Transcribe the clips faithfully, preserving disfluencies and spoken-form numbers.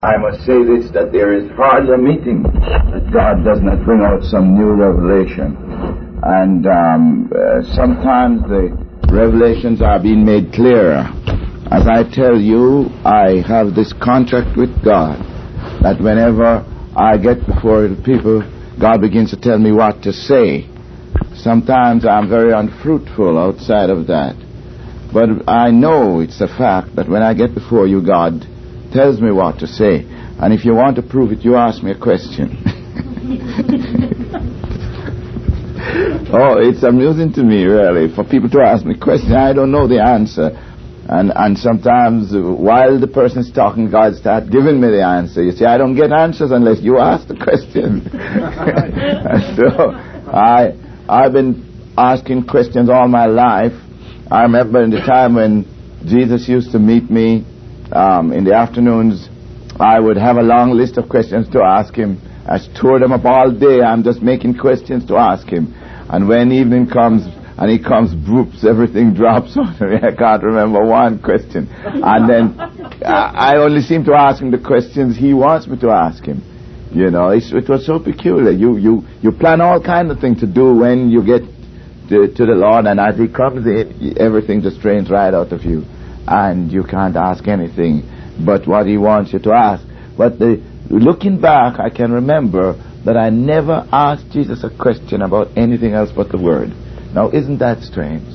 I must say this, that there is hardly a meeting that God does not bring out some new revelation. And um, uh, sometimes the revelations are being made clearer. As I tell you, I have this contract with God that whenever I get before the people, God begins to tell me what to say. Sometimes I'm very unfruitful outside of that. But I know it's a fact that when I get before you, God tells me what to say. And if you want to prove it, you ask me a question. Oh, it's amusing to me, really, for people to ask me questions. I don't know the answer. And and sometimes while the person's talking, God starts giving me the answer. You see, I don't get answers unless you ask the question. So I, I've been asking questions all my life. I remember in the time when Jesus used to meet me um, in the afternoons, I would have a long list of questions to ask him. I stored them up all day. I'm just making questions to ask him. And when evening comes and he comes, whoops, everything drops on me. I can't remember one question. And then I only seem to ask him the questions he wants me to ask him. You know, it's, it was so peculiar. You, you, you plan all kinds of things to do when you get to, to the Lord, and as he comes in, everything just drains right out of you. And you can't ask anything but what he wants you to ask. But the, looking back, I can remember that I never asked Jesus a question about anything else but the Word. Now, isn't that strange?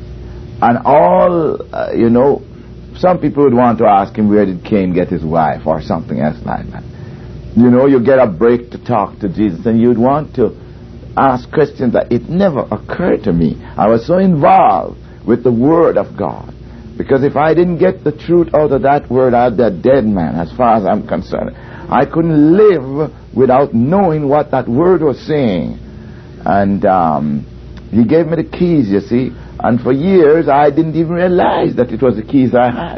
And all, uh, you know, some people would want to ask him, where did Cain get his wife, or something else like that. You know, you get a break to talk to Jesus, and you'd want to ask questions that it never occurred to me. I was so involved with the Word of God. Because if I didn't get the truth out of that Word, I'd be a dead man, as far as I'm concerned. I couldn't live without knowing what that Word was saying. And um, he gave me the keys, you see. And for years, I didn't even realize that it was the keys I had.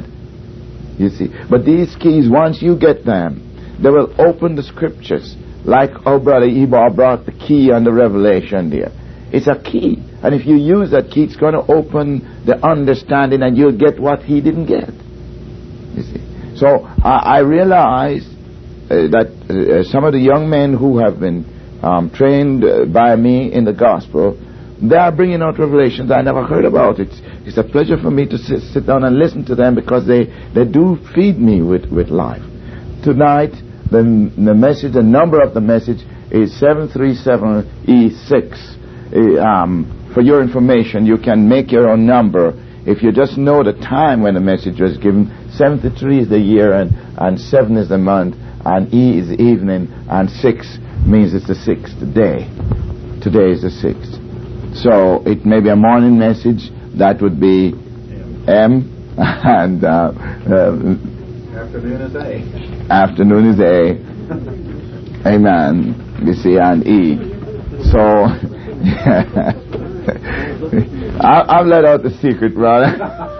You see. But these keys, once you get them, they will open the Scriptures. Like our brother Ebal brought the key on the Revelation there. It's a key. And if you use that key, it's going to open the understanding, and you'll get what he didn't get. You see. So I, I realized uh, that uh, some of the young men who have been um, trained uh, by me in the gospel, they are bringing out revelations I never heard about. It's, it's a pleasure for me to sit, sit down and listen to them, because they, they do feed me with, with life. Tonight, the, the message, the number of the message is seven three seven E six. Uh, um, for your information, you can make your own number. If you just know the time when the message was given, seventy-three is the year, and, and seven is the month, and E is the evening, and six means it's the sixth day. Today is the sixth. So it may be a morning message. That would be M, and uh, uh, afternoon is A. Afternoon is A. Amen. You see, and E. So I've let out the secret, brother.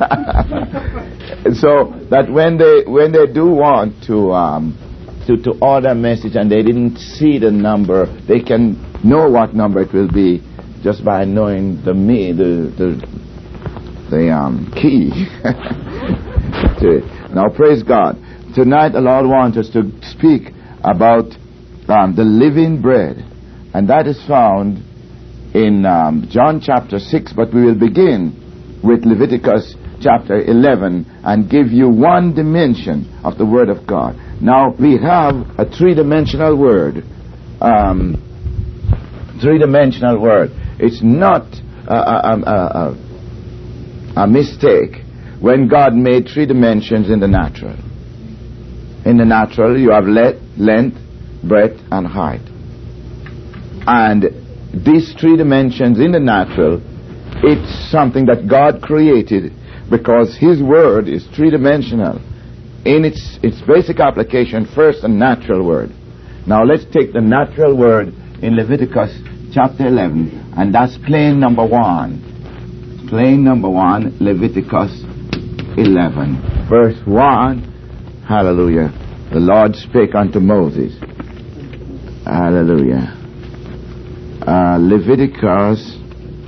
So that when they when they do want to um to to order a message and they didn't see the number, they can know what number it will be just by knowing the me the the the um key to it. Now, praise God. Tonight, the Lord wants us to speak about um, the living bread, and that is found in um, John chapter six, but we will begin with Leviticus chapter eleven and give you one dimension of the Word of God. Now, we have a three-dimensional word. Um, three-dimensional word. It's not a, a, a, a, a mistake when God made three dimensions in the natural. In the natural, you have le- length, breadth, and height. And these three dimensions in the natural, it's something that God created because His Word is three-dimensional. In its its basic application, first a natural word. Now let's take the natural word in Leviticus chapter eleven, and that's plain number one. Plain number one, Leviticus eleven. Verse one, hallelujah. The Lord spake unto Moses. Hallelujah. Uh, Leviticus.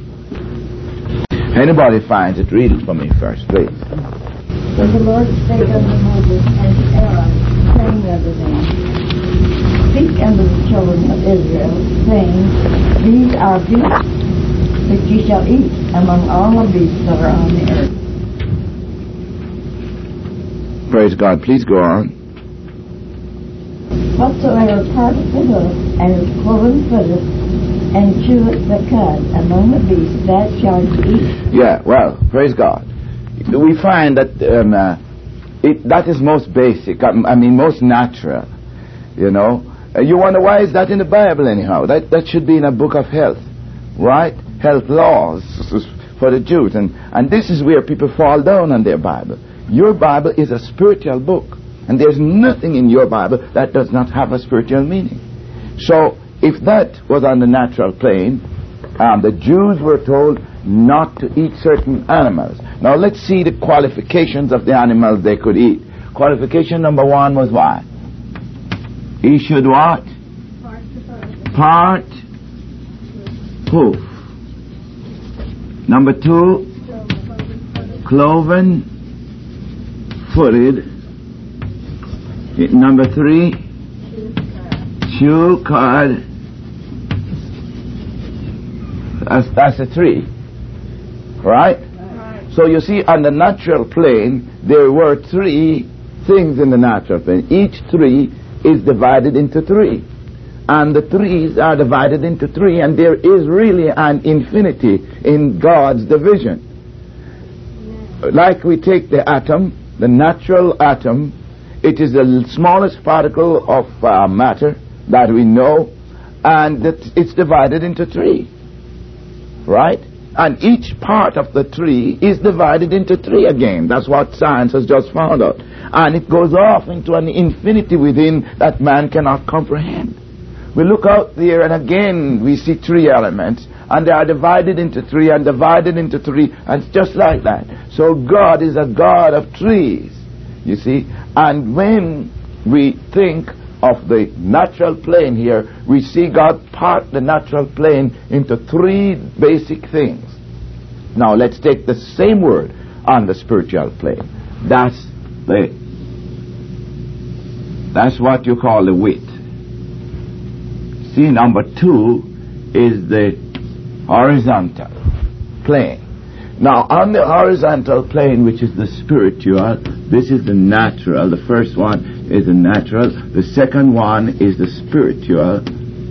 Anybody finds it, read it for me first, please. And the Lord spake unto Moses and to Aaron, saying unto them, Speak unto the children of Israel, saying, These are beasts which ye shall eat among all the beasts that are on the earth. Praise God. Please go on. Whatsoever parteth the hoof, and is cloven-footed, and cheweth the cud among the beasts, that shall ye eat. Yeah, well, praise God. We find that um, uh, it, that is most basic, I, I mean most natural, you know. Uh, you wonder why is that in the Bible anyhow? That, that should be in a book of health, right? Health laws for the Jews. And, and this is where people fall down on their Bible. Your Bible is a spiritual book. And there's nothing in your Bible that does not have a spiritual meaning. So, if that was on the natural plane, um, the Jews were told not to eat certain animals. Now, let's see the qualifications of the animals they could eat. Qualification number one was what? He should what? Part hoof. Number two, cloven footed. Number three, chew cud. That's, that's a three. Right? Right? So you see, on the natural plane, there were three things in the natural plane. Each three is divided into three. And the threes are divided into three, and there is really an infinity in God's division. Like we take the atom, the natural atom, it is the smallest particle of uh, matter that we know, and it's divided into three. Right? And each part of the tree is divided into three again. That's what science has just found out. And it goes off into an infinity within that man cannot comprehend. We look out there and again we see three elements, and they are divided into three and divided into three, and it's just like that. So God is a God of trees, you see. And when we think of the natural plane here, we see God part the natural plane into three basic things. Now let's take the same word on the spiritual plane. That's the that's what you call the width. See, number two is the horizontal plane. Now on the horizontal plane, which is the spiritual, this is the natural. The first one is the natural. The second one is the spiritual.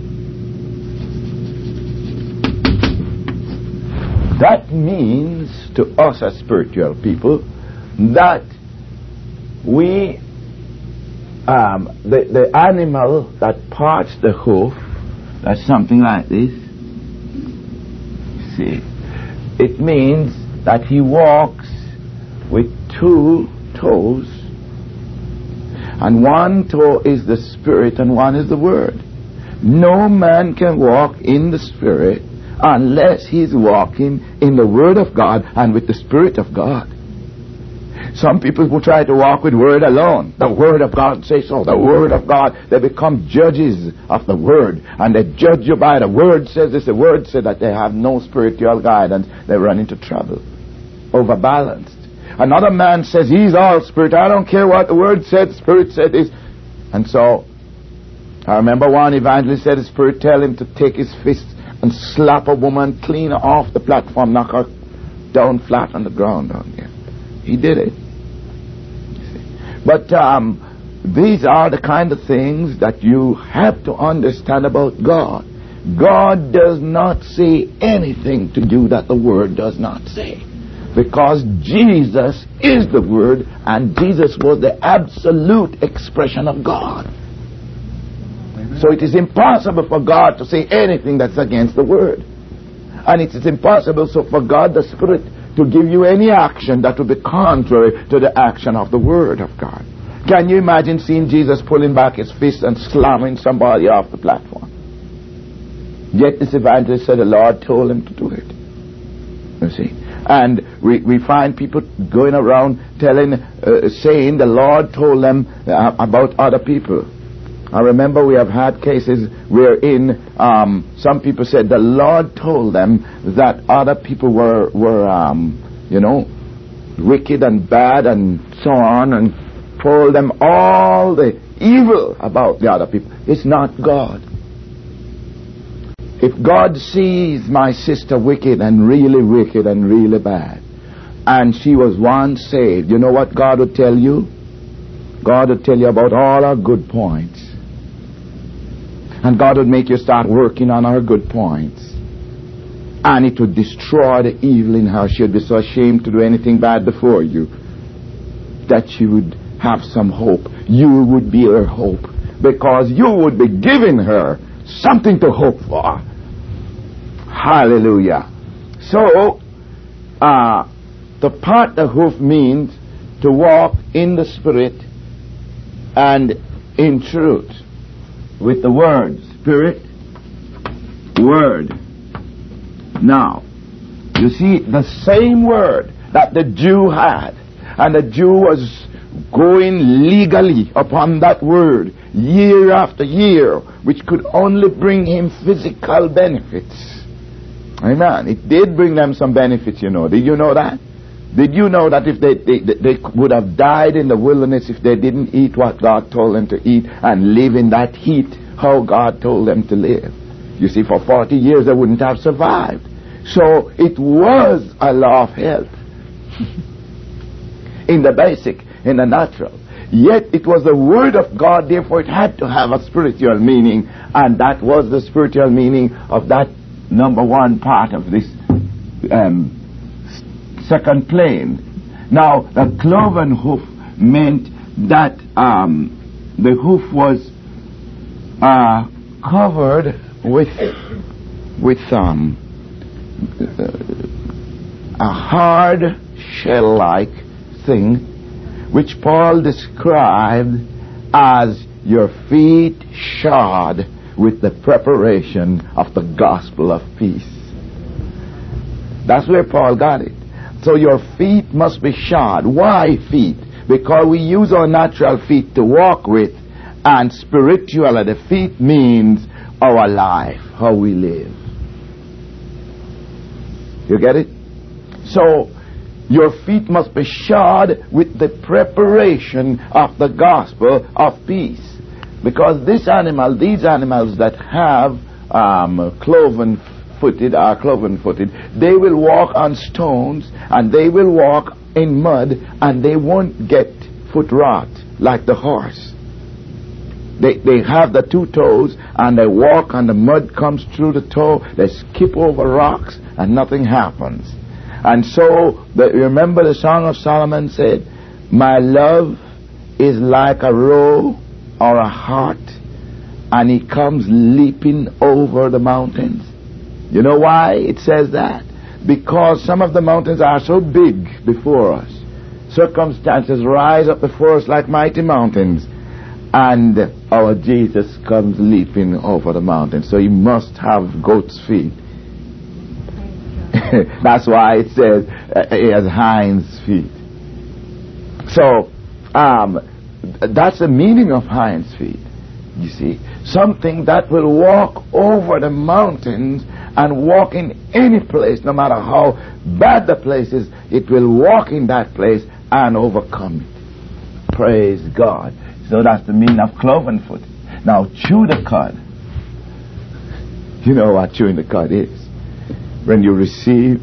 That means to us as spiritual people that we, um, the, the animal that parts the hoof, that's something like this. See, it means that he walks with two toes, and one toe is the Spirit and one is the Word. No man can walk in the Spirit unless he's walking in the Word of God and with the Spirit of God. Some people will try to walk with Word alone. The Word of God says so. The Word of God, they become judges of the Word, and they judge you by the Word says this. The Word said that they have no spiritual guidance. They run into trouble. Overbalanced. Another man says he's all Spirit. I don't care what the Word said. Spirit said this. And so, I remember one evangelist said the Spirit tell him to take his fist and slap a woman clean off the platform, knock her down flat on the ground down there. He did it. But um, these are the kind of things that you have to understand about God. God does not say anything to you that the Word does not say. Because Jesus is the Word, and Jesus was the absolute expression of God. So it is impossible for God to say anything that's against the Word. And it is impossible so for God the Spirit to give you any action that would be contrary to the action of the Word of God. Can you imagine seeing Jesus pulling back his fist and slamming somebody off the platform? Yet this evangelist said the Lord told him to do it. You see? And we, we find people going around telling, uh, saying the Lord told them uh, about other people. I remember we have had cases wherein um, some people said the Lord told them that other people were, were um, you know, wicked and bad and so on, and told them all the evil about the other people. It's not God. If God sees my sister wicked and really wicked and really bad, and she was once saved, you know what God would tell you? God would tell you about all her good points. And God would make you start working on her good points. And it would destroy the evil in her. She would be so ashamed to do anything bad before you that she would have some hope. You would be her hope, because you would be giving her something to hope for. Hallelujah. So, uh, to part the hoof means to walk in the Spirit and in truth. With the Word. Spirit, Word. Now, you see, the same Word that the Jew had, and the Jew was going legally upon that Word year after year, which could only bring him physical benefits. Amen. It did bring them some benefits, you know. Did you know that? Did you know that if they, they, they would have died in the wilderness if they didn't eat what God told them to eat and live in that heat how God told them to live? You see, for forty years they wouldn't have survived. So it was a law of health in the basic, in the natural. Yet it was the Word of God, therefore it had to have a spiritual meaning, and that was the spiritual meaning of that number one part of this um, second plane. Now, the cloven hoof meant that um, the hoof was uh, covered with with um, a hard shell-like thing, which Paul described as your feet shod with the preparation of the gospel of peace. That's where Paul got it. So your feet must be shod. Why feet? Because we use our natural feet to walk with, and spiritually the feet means our life, how we live. You get it? So your feet must be shod with the preparation of the gospel of peace. Because this animal, these animals that have um, cloven footed, are cloven footed, they will walk on stones and they will walk in mud and they won't get foot rot like the horse. They, they have the two toes and they walk and the mud comes through the toe, they skip over rocks and nothing happens. And so, the, remember the Song of Solomon said, my love is like a roe or a hart, and he comes leaping over the mountains. You know why it says that? Because some of the mountains are so big before us. Circumstances rise up before us like mighty mountains, and our Jesus comes leaping over the mountain. So he must have goat's feet. That's why it says uh, he has hinds feet. So, um, that's the meaning of hinds feet. You see, something that will walk over the mountains and walk in any place, no matter how bad the place is, it will walk in that place and overcome it. Praise God. So that's the meaning of cloven foot. Now, chew the cud. You know what chewing the cud is. When you receive.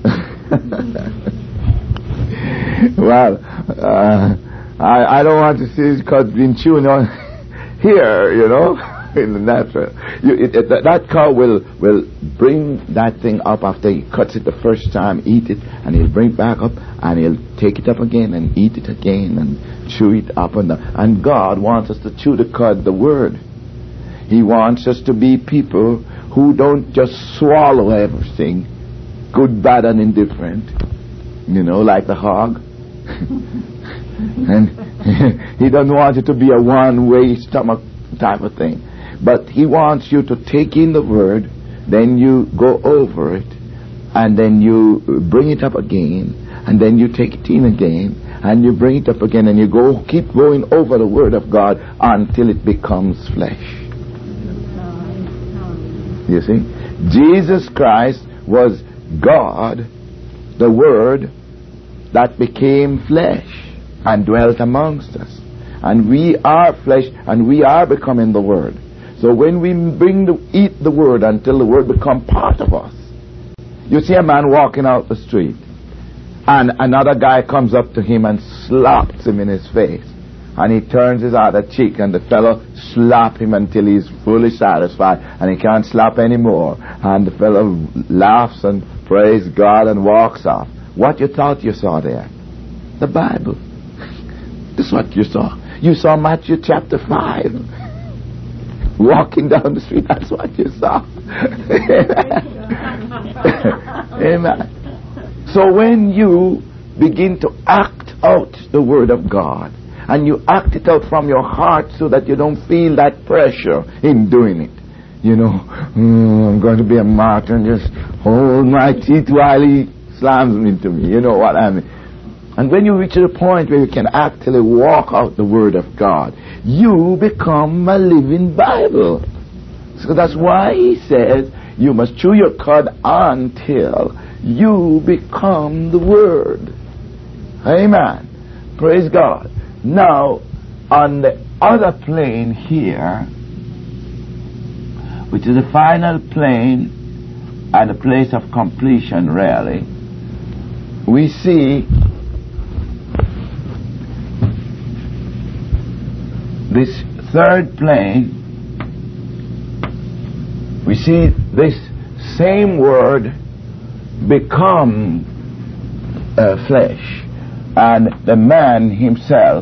Well, uh, I, I don't want to see his cud being chewing on here, you know, in the natural. You, it, it, that cow will, will bring that thing up after he cuts it the first time, eat it, and he'll bring it back up, and he'll take it up again and eat it again and chew it up. And, the, and God wants us to chew the cud, the Word. He wants us to be people who don't just swallow everything, good, bad, and indifferent, you know, like the hog. And he doesn't want you to be a one-way stomach type of thing. But he wants you to take in the Word, then you go over it, and then you bring it up again, and then you take it in again, and you bring it up again, and you go keep going over the Word of God until it becomes flesh. You see? Jesus Christ was God, the Word that became flesh and dwelt amongst us. And we are flesh, and we are becoming the Word. So when we bring the, eat the Word until the Word become part of us. You see a man walking out the street, and another guy comes up to him and slaps him in his face. And he turns his other cheek, and the fellow slap him until he's fully satisfied, and he can't slap anymore. And the fellow laughs and praise God and walks off. What you thought you saw there? The Bible. This is what you saw. You saw Matthew chapter five. Walking down the street, that's what you saw. Amen. So when you begin to act out the Word of God, and you act it out from your heart so that you don't feel that pressure in doing it. You know, mm, I'm going to be a martyr and just hold my teeth while he slams into me. You know what I mean? And when you reach to the point where you can actually walk out the Word of God, you become a living Bible. So that's why he says you must chew your cud until you become the Word. Amen. Praise God. Now, on the other plane here, which is the final plane and the place of completion, really, we see this third plane. We see this same Word become uh, flesh, and the man himself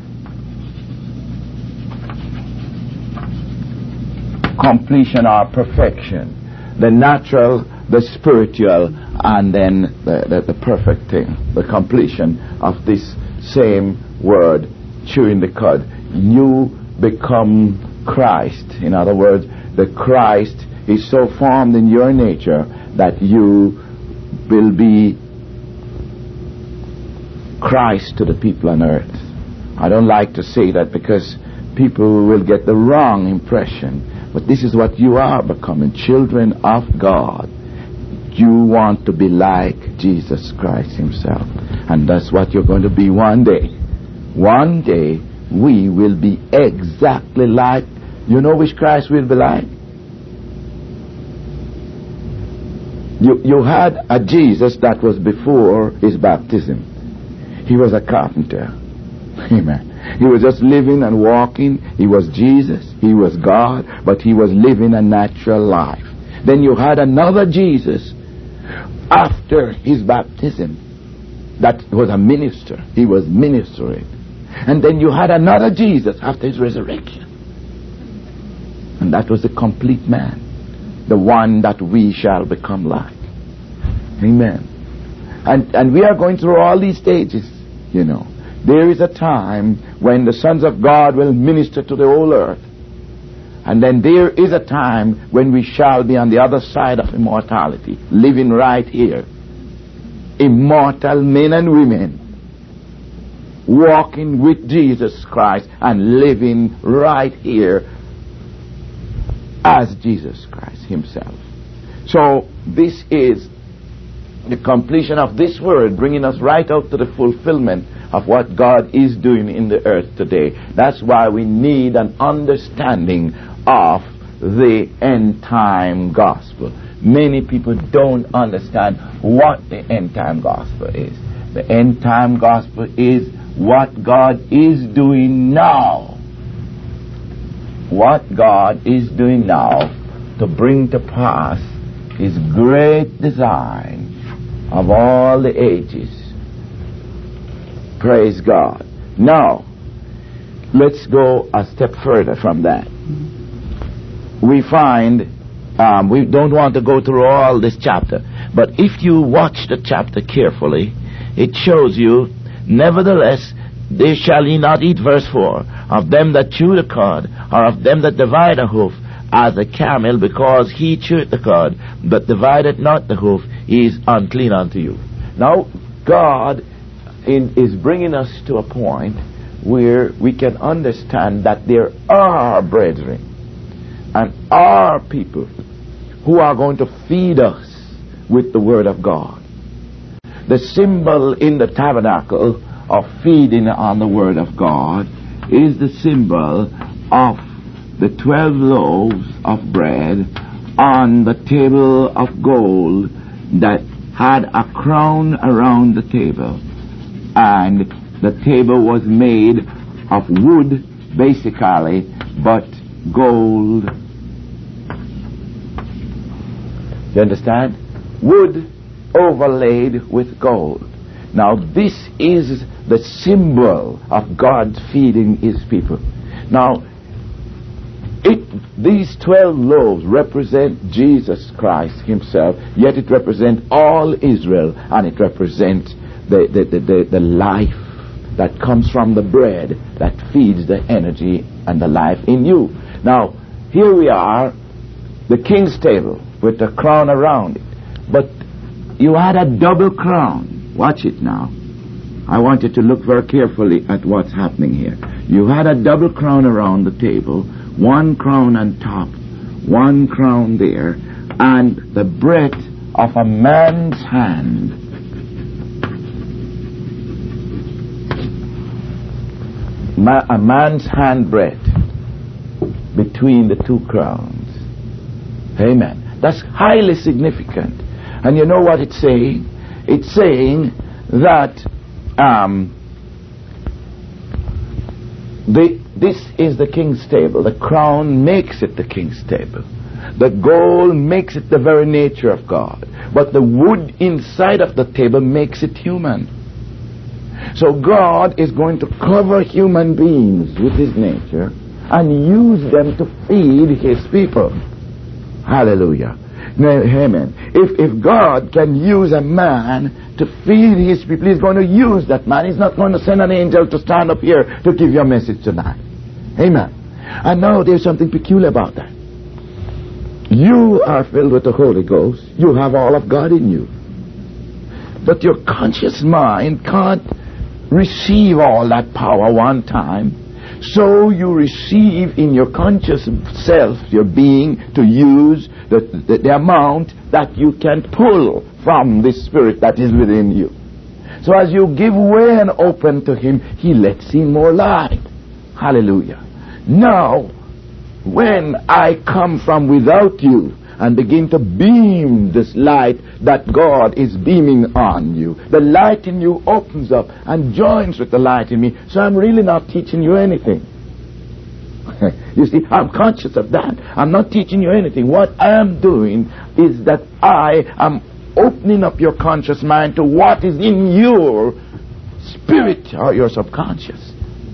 completion or perfection, the natural, the spiritual, and then the, the, the perfect thing, the completion of this same Word, chewing the cud. You become Christ. In other words, the Christ is so formed in your nature that you will be Christ to the people on earth. I don't like to say that because people will get the wrong impression. But this is what you are becoming, children of God. You want to be like Jesus Christ himself. And that's what you're going to be one day. One day, we will be exactly like, you know which Christ will be like? You, you had a Jesus that was before his baptism. He was a carpenter. Amen. He was just living and walking. He was Jesus. He was God. But he was living a natural life. Then you had another Jesus after his baptism that was a minister. He was ministering. And then you had another Jesus after his resurrection. And that was the complete man. The one that we shall become like. Amen. And, and we are going through all these stages, you know. There is a time when the sons of God will minister to the whole earth. And then there is a time when we shall be on the other side of immortality, living right here. Immortal men and women, walking with Jesus Christ and living right here as Jesus Christ himself. So this is the completion of this word, bringing us right out to the fulfillment of what God is doing in the earth today. That's why we need an understanding of the end time gospel. Many people don't understand what the end time gospel is. The end time gospel is what God is doing now. What God is doing now to bring to pass his great design of all the ages. Praise God. Now, let's go a step further from that. We find, um, we don't want to go through all this chapter, but if you watch the chapter carefully, it shows you, nevertheless, they shall ye not eat, verse four, of them that chew the cud, or of them that divide a hoof, as a camel, because he chewed the cud, but divided not the hoof, he is unclean unto you. Now, God in, is bringing us to a point where we can understand that there are brethren and are people who are going to feed us with the Word of God. The symbol in the tabernacle of feeding on the Word of God is the symbol of the twelve loaves of bread on the table of gold that had a crown around the table. And the table was made of wood, basically, but gold. You understand? Wood overlaid with gold. Now this is the symbol of God feeding his people. Now, it, these twelve loaves represent Jesus Christ himself, yet it represents all Israel, and it represents the, the, the, the, the life that comes from the bread that feeds the energy and the life in you. Now, here we are, the king's table with a crown around it. But you had a double crown. Watch it now. I want you to look very carefully at what's happening here. You had a double crown around the table, one crown on top, one crown there, and the breadth of a man's hand. Ma- a man's hand breadth between the two crowns. Amen. That's highly significant. And you know what it's saying? It's saying that um, the, this is the king's table. The crown makes it the king's table. The gold makes it the very nature of God. But the wood inside of the table makes it human. So God is going to cover human beings with his nature and use them to feed his people. Hallelujah. Amen. If, if God can use a man to feed his people, he's going to use that man. He's not going to send an angel to stand up here to give you a message tonight. Amen. And now there's something peculiar about that. You are filled with the Holy Ghost. You have all of God in you. But your conscious mind can't receive all that power one time. So you receive in your conscious self, your being, to use the, the, the amount that you can pull from the Spirit that is within you. So as you give way and open to him, he lets in more light. Hallelujah. Now, when I come from without you and begin to beam this light that God is beaming on you, the light in you opens up and joins with the light in me. So I'm really not teaching you anything. You see, I'm conscious of that. I'm not teaching you anything. What I am doing is that I am opening up your conscious mind to what is in your spirit or your subconscious.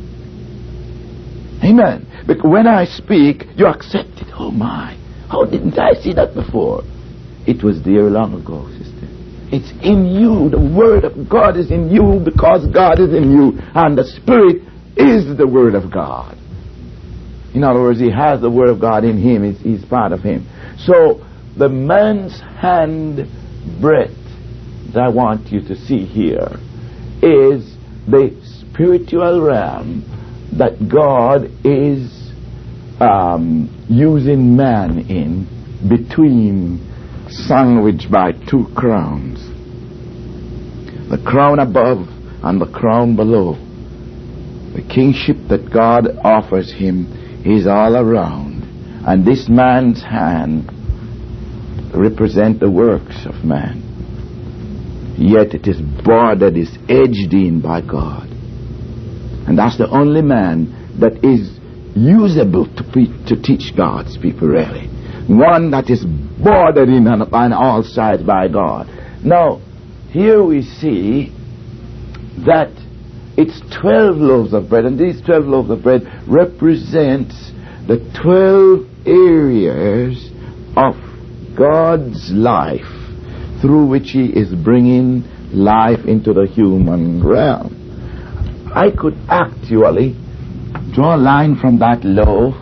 Amen. Because when I speak, you accept it. Oh my, how didn't I see that before? It was there long ago, sister. It's in you. The Word of God is in you because God is in you. And the Spirit is the Word of God. In other words, he has the Word of God in him. It's, he's part of him. So, the man's hand breadth that I want you to see here is the spiritual realm that God is um, using man in, between, sandwiched by two crowns. The crown above and the crown below. The kingship that God offers him is all around. And this man's hand represents the works of man. Yet it is bordered, is edged in by God. And that's the only man that is usable to, pre- to teach God's people, really. One that is bordered in on, on all sides by God. Now, here we see that it's twelve loaves of bread, and these twelve loaves of bread represents the twelve areas of God's life through which he is bringing life into the human realm. I could actually draw a line from that loaf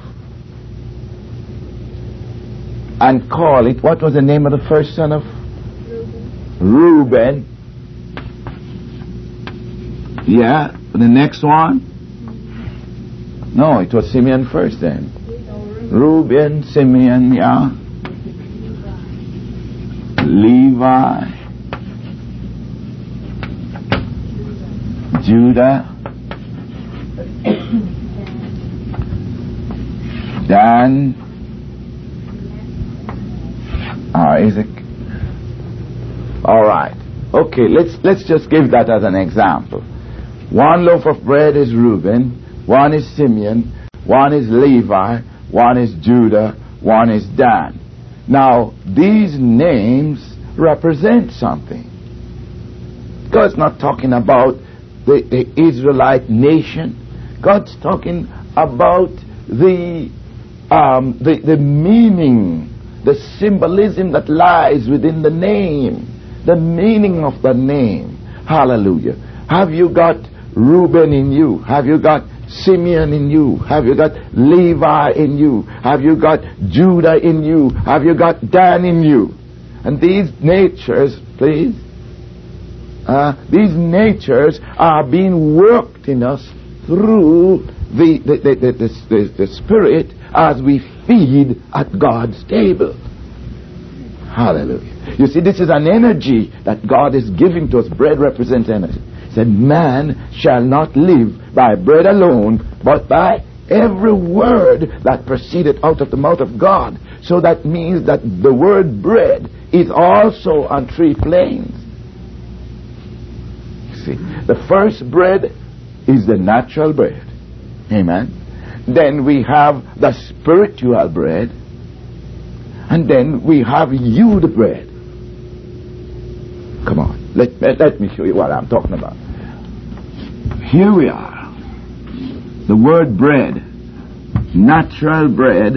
and call it, what was the name of the first son of Reuben? Reuben. Yeah, the next one? No, it was Simeon first then. Reuben, Simeon, yeah. Levi, Judah, Dan, Isaac. All right. Okay, let's let's just give that as an example. One loaf of bread is Reuben, one is Simeon, one is Levi, one is Judah, one is Dan. Now, these names represent something. God's not talking about the, the Israelite nation. God's talking about the, um, the the meaning, the symbolism that lies within the name, the meaning of the name. Hallelujah. Have you got Reuben in you? Have you got Simeon in you? Have you got Levi in you? Have you got Judah in you? Have you got Dan in you? And these natures, please, uh, these natures are being worked in us through the the, the, the, the, the, the Spirit as we feed at God's table. Hallelujah. You see, this is an energy that God is giving to us. Bread represents energy. He said, man shall not live by bread alone, but by every word that proceeded out of the mouth of God. So that means that the word bread is also on three planes. See, the first bread is the natural bread. Amen. Then we have the spiritual bread. And then we have you, the bread. Come on, let, let, let me show you what I'm talking about. Here we are. The word bread, natural bread.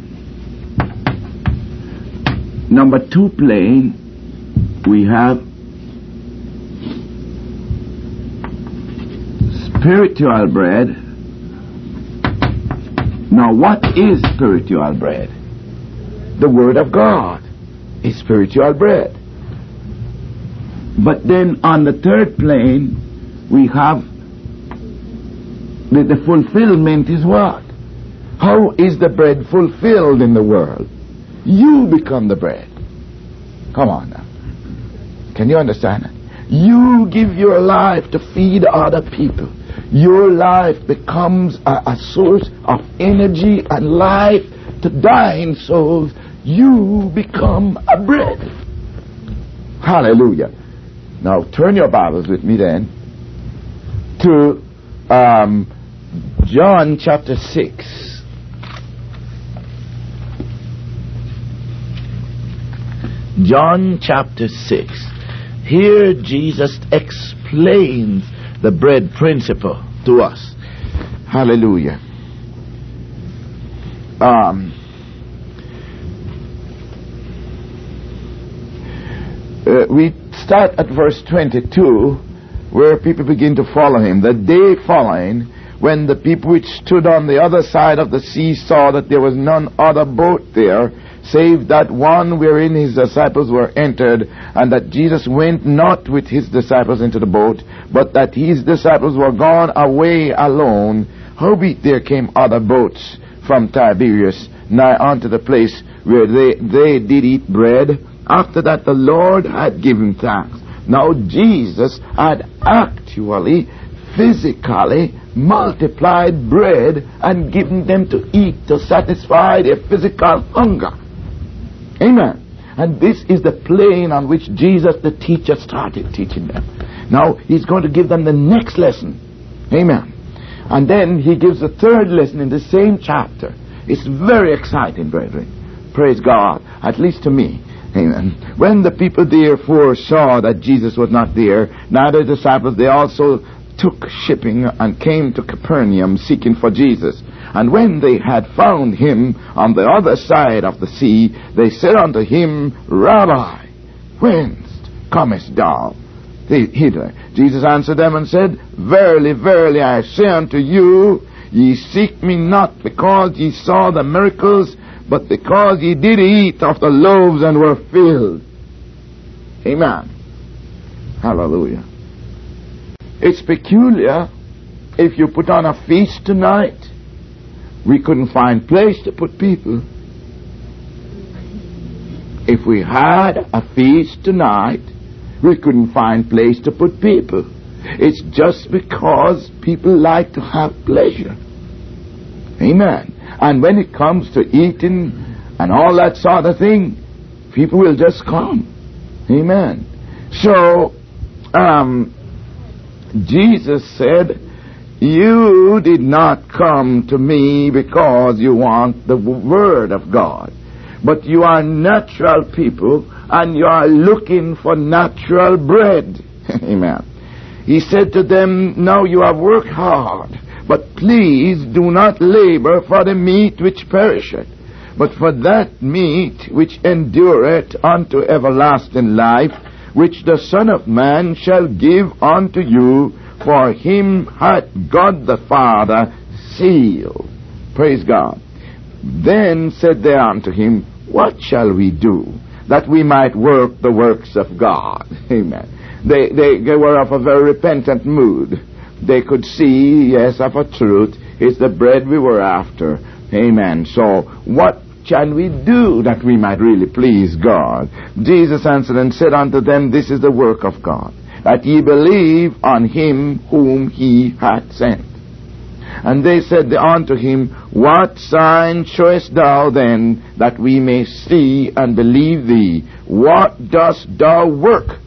Number two plane, we have spiritual bread. Now, what is spiritual bread? The Word of God is spiritual bread. But then on the third plane, we have the, the fulfillment is what? How is the bread fulfilled in the world? You become the bread. Come on now. Can you understand that? You give your life to feed other people. Your life becomes a, a source of energy and life to dying souls. You become a bread. Hallelujah. Now turn your Bibles with me then to um, John chapter six. John chapter six. Here Jesus explains the bread principle to us. Hallelujah. Um, uh, we start at verse twenty-two, where people begin to follow him. The day following, when the people which stood on the other side of the sea saw that there was none other boat there, save that one wherein his disciples were entered, and that Jesus went not with his disciples into the boat, but that his disciples were gone away alone, howbeit there came other boats from Tiberias nigh unto the place where they, they did eat bread, after that the Lord had given thanks. Now Jesus had actually, physically multiplied bread and given them to eat to satisfy their physical hunger. Amen. And this is the plane on which Jesus, the teacher, started teaching them. Now he's going to give them the next lesson. Amen. And then he gives the third lesson in the same chapter. It's very exciting, brethren. Praise God. At least to me. Amen. When the people therefore saw that Jesus was not there, neither the disciples, they also took shipping and came to Capernaum seeking for Jesus. And when they had found him on the other side of the sea, they said unto him, Rabbi, whence comest thou hither? Jesus answered them and said, Verily, verily, I say unto you, ye seek me not because ye saw the miracles, but because ye did eat of the loaves and were filled. Amen. Hallelujah. It's peculiar. If you put on a feast tonight, we couldn't find place to put people. If we had a feast tonight, we couldn't find place to put people. It's just because people like to have pleasure. Amen. And when it comes to eating and all that sort of thing, people will just come. Amen. So, um, Jesus said, you did not come to me because you want the Word of God, but you are natural people and you are looking for natural bread. Amen. He said to them, now you have worked hard, but please do not labor for the meat which perisheth, but for that meat which endureth unto everlasting life, which the Son of Man shall give unto you, for him hath God the Father sealed. Praise God. Then said they unto him, what shall we do, that we might work the works of God? Amen. They, they, they were of a very repentant mood. They could see, yes, of a truth, it's the bread we were after. Amen. So, what shall we do that we might really please God? Jesus answered and said unto them, this is the work of God, that ye believe on him whom he hath sent. And they said unto him, what sign showest thou then, that we may see and believe thee? What dost thou work?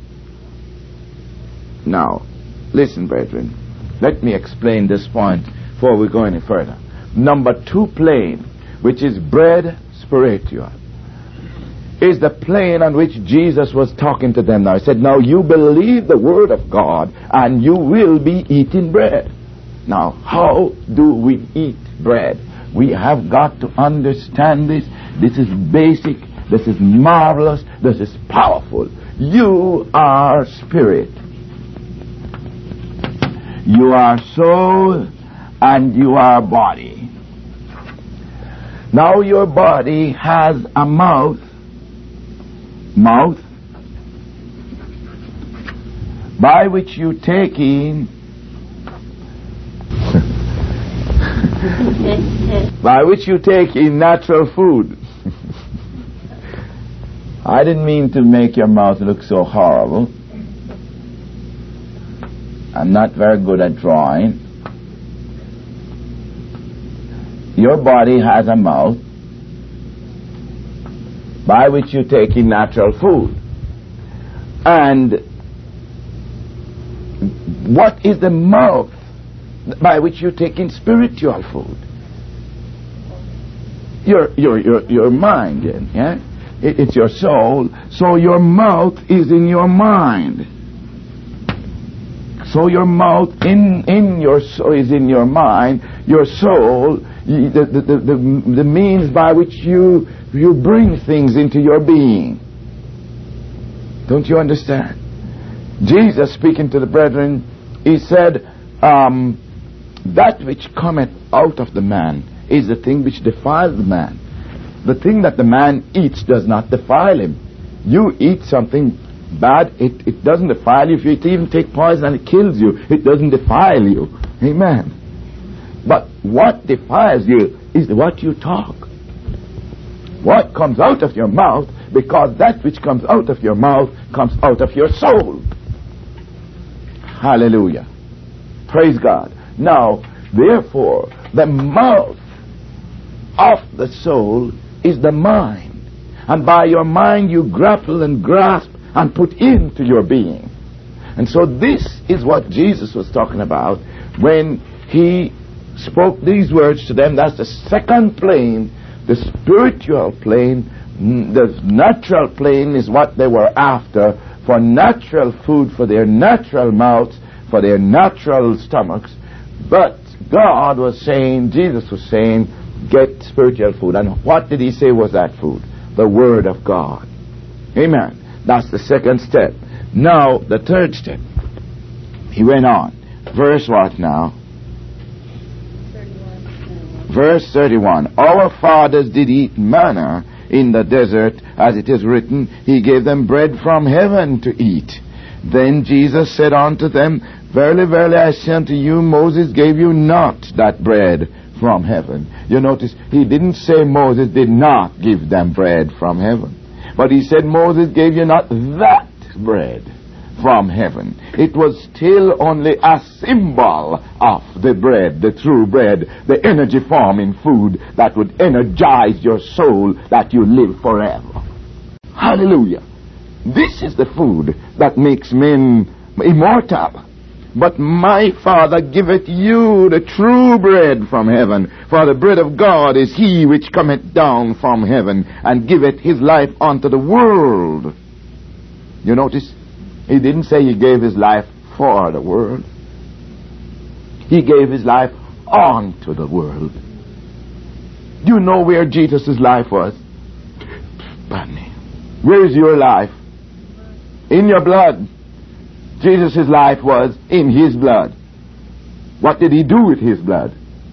Now, listen, brethren, let me explain this point before we go any further. Number two plane, which is bread spiritual, is the plane on which Jesus was talking to them now. He said, now you believe the Word of God and you will be eating bread. Now, how do we eat bread? We have got to understand this. This is basic. This is marvelous. This is powerful. You are spirit. You are soul and you are body. Now your body has a mouth, mouth, by which you take in, by which you take in natural food. I didn't mean to make your mouth look so horrible. I'm not very good at drawing. Your body has a mouth by which you take in natural food. And what is the mouth by which you take in spiritual food? Your your your your mind, yeah? It, it's your soul. So your mouth is in your mind. So your mouth in in your soul is in your mind. Your soul, the the, the the the means by which you you bring things into your being. Don't you understand? Jesus speaking to the brethren, he said, um, that which cometh out of the man is the thing which defiles the man. The thing that the man eats does not defile him. You eat something bad, it, it doesn't defile you. If you even take poison and it kills you, it doesn't defile you. Amen. But what defiles you is what you talk. What comes out of your mouth, because that which comes out of your mouth comes out of your soul. Hallelujah. Praise God. Now, therefore, the mouth of the soul is the mind. And by your mind you grapple and grasp and put into your being. And so this is what Jesus was talking about when he spoke these words to them. That's the second plane, the spiritual plane. The natural plane is what they were after, for natural food, for their natural mouths, for their natural stomachs. But God was saying, Jesus was saying, get spiritual food. And what did he say was that food? The Word of God. Amen. That's the second step. Now, the third step. He went on. Verse what now? thirty-one. Verse thirty-one. Our fathers did eat manna in the desert, as it is written, he gave them bread from heaven to eat. Then Jesus said unto them, verily, verily, I say unto you, Moses gave you not that bread from heaven. You notice, he didn't say Moses did not give them bread from heaven. But he said Moses gave you not that bread from heaven. It was still only a symbol of the bread, the true bread, the energy form in food that would energize your soul that you live forever. Hallelujah. This is the food that makes men immortal. But my Father giveth you the true bread from heaven. For the bread of God is he which cometh down from heaven, and giveth his life unto the world. You notice? He didn't say he gave his life for the world. He gave his life unto the world. Do you know where Jesus' life was? Bunny. Where is your life? In your blood. Jesus' life was in his blood. What did he do with his blood?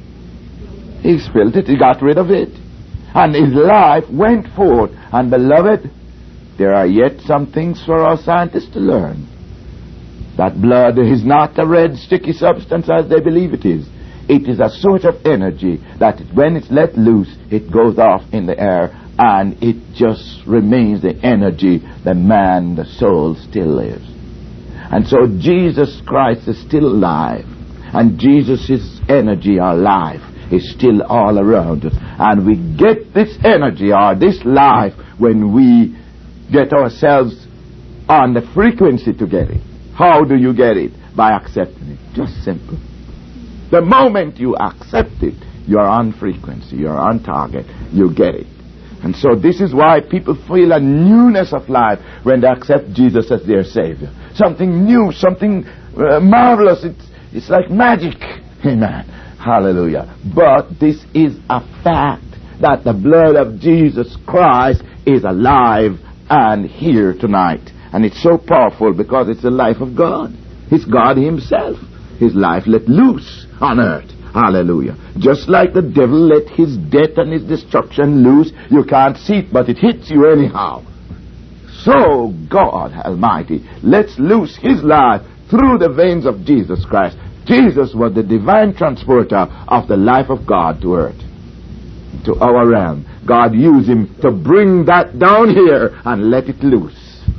He spilled it. He got rid of it. And his life went forth. And beloved, there are yet some things for our scientists to learn. That blood is not a red sticky substance as they believe it is. It is a sort of energy that when it's let loose, it goes off in the air, and it just remains the energy. The man, the soul still lives. And so Jesus Christ is still alive, and Jesus' energy, our life, is still all around us. And we get this energy or this life when we get ourselves on the frequency to get it. How do you get it? By accepting it. Just simple. The moment you accept it, you're on frequency, you're on target, you get it. And so this is why people feel a newness of life when they accept Jesus as their Savior. Something new, something uh, marvelous. It's, it's like magic. Amen. Hallelujah. But this is a fact that the blood of Jesus Christ is alive and here tonight. And it's so powerful because it's the life of God. It's God himself. His life let loose on earth. Hallelujah. Just like the devil let his death and his destruction loose, you can't see it, but it hits you anyhow. So God Almighty lets loose his life through the veins of Jesus Christ. Jesus was the divine transporter of the life of God to earth, to our realm. God used him to bring that down here and let it loose.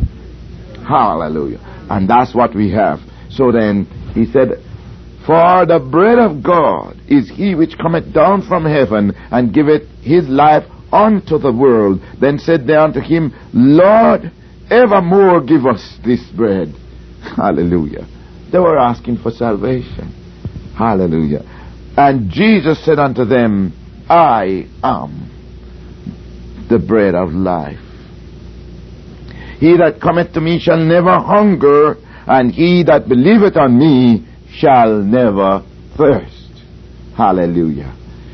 Hallelujah. And that's what we have. So then he said, for the bread of God is he which cometh down from heaven, and giveth his life unto the world. Then said they unto him, Lord, evermore give us this bread. Hallelujah. They were asking for salvation. Hallelujah. And Jesus said unto them, I am the bread of life. He that cometh to me shall never hunger, and he that believeth on me shall never thirst. Hallelujah.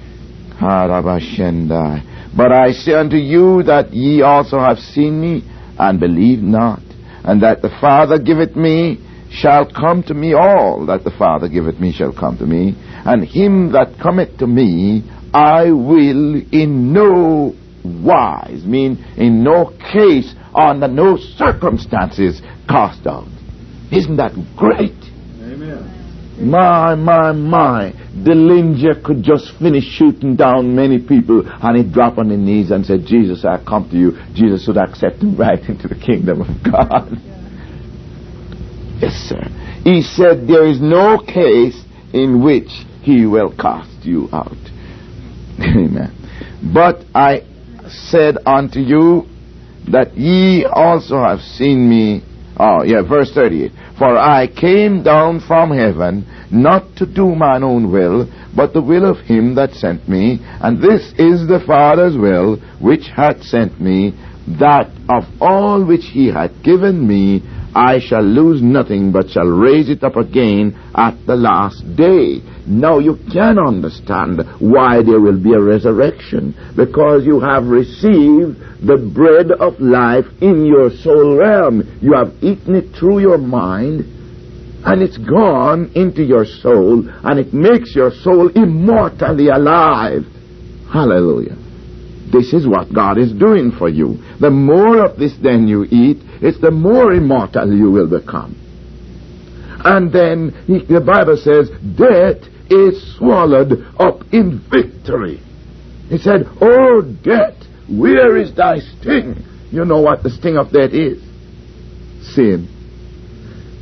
But I say unto you that ye also have seen me, and believe not. And that the Father giveth me shall come to me. All that the Father giveth me shall come to me. And him that cometh to me I will in no wise, mean in no case, under no circumstances, cast out. Isn't that great? Amen. My, my, my. Dillinger could just finish shooting down many people, and he'd drop on his knees and say, Jesus, I come to you. Jesus would accept him right into the kingdom of God. Yes, sir. He said, there is no case in which he will cast you out. Amen. But I said unto you that ye also have seen me. Oh, yeah, verse thirty-eight. For I came down from heaven, not to do mine own will, but the will of him that sent me. And this is the Father's will, which hath sent me, that of all which he hath given me, I shall lose nothing, but shall raise it up again at the last day. Now you can understand why there will be a resurrection, because you have received the bread of life in your soul realm. You have eaten it through your mind, and it's gone into your soul, and it makes your soul immortally alive. Hallelujah. This is what God is doing for you. The more of this then you eat, it's the more immortal you will become. And then he, the Bible says, death is swallowed up in victory. He said, oh, death, where is thy sting? You know what the sting of death is? Sin.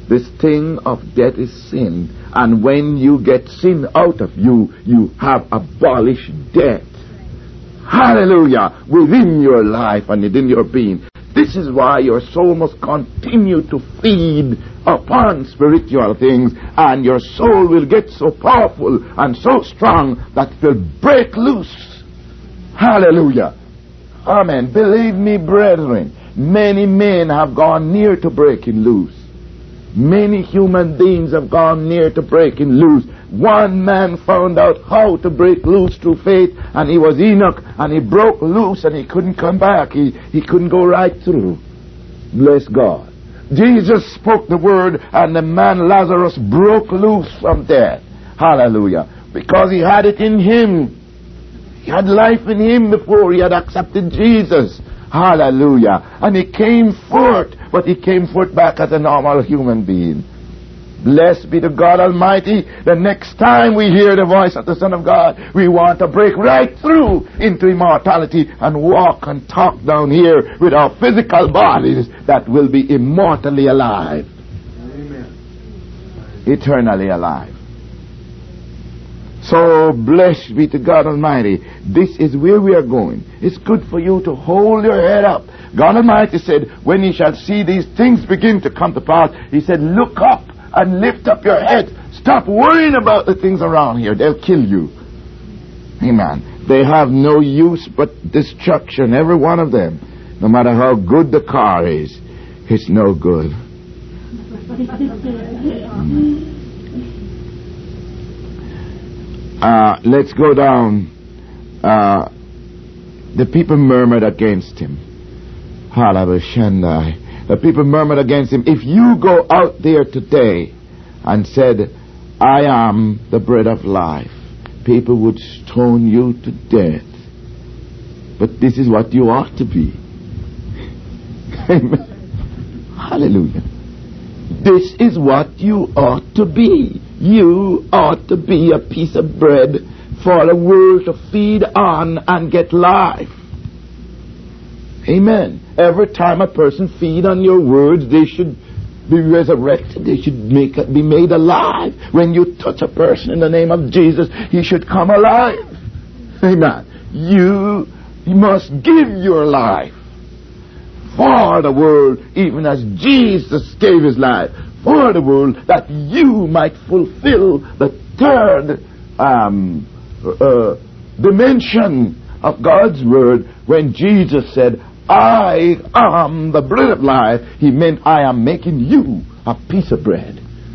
The sting of death is sin. And when you get sin out of you, you have abolished death. Hallelujah. Within your life and within your being. This is why your soul must continue to feed upon spiritual things, and your soul will get so powerful and so strong that it will break loose. Hallelujah. Amen. Believe me, brethren, many men have gone near to breaking loose. Many human beings have gone near to breaking loose. One man found out how to break loose through faith, and he was Enoch, and he broke loose and he couldn't come back. He, he couldn't go right through. Bless God. Jesus spoke the word, and the man Lazarus broke loose from death. Hallelujah. Because he had it in him. He had life in him before he had accepted Jesus. Hallelujah. And he came forth, but he came forth back as a normal human being. Blessed be the God Almighty. The next time we hear the voice of the Son of God, we want to break right through into immortality and walk and talk down here with our physical bodies that will be immortally alive. Amen. Eternally alive. So, blessed be to God Almighty. This is where we are going. It's good for you to hold your head up. God Almighty said, when ye shall see these things begin to come to pass, He said, look up and lift up your head. Stop worrying about the things around here. They'll kill you. Amen. They have no use but destruction, every one of them. No matter how good the car is, it's no good. Uh, let's go down. Uh, the people murmured against him. Halabashandai. The people murmured against him. If you go out there today and said, I am the bread of life, people would stone you to death. But this is what you ought to be. Amen. Hallelujah. This is what you ought to be. You ought to be a piece of bread for the world to feed on and get life. Amen. Every time a person feed on your words, they should be resurrected. They should make be made alive. When you touch a person in the name of Jesus, he should come alive. Amen. You, you must give your life for the world, even as Jesus gave his life for the world, that you might fulfill the third um, uh, dimension of God's word. When Jesus said, I am the bread of life, he meant I am making you a piece of bread.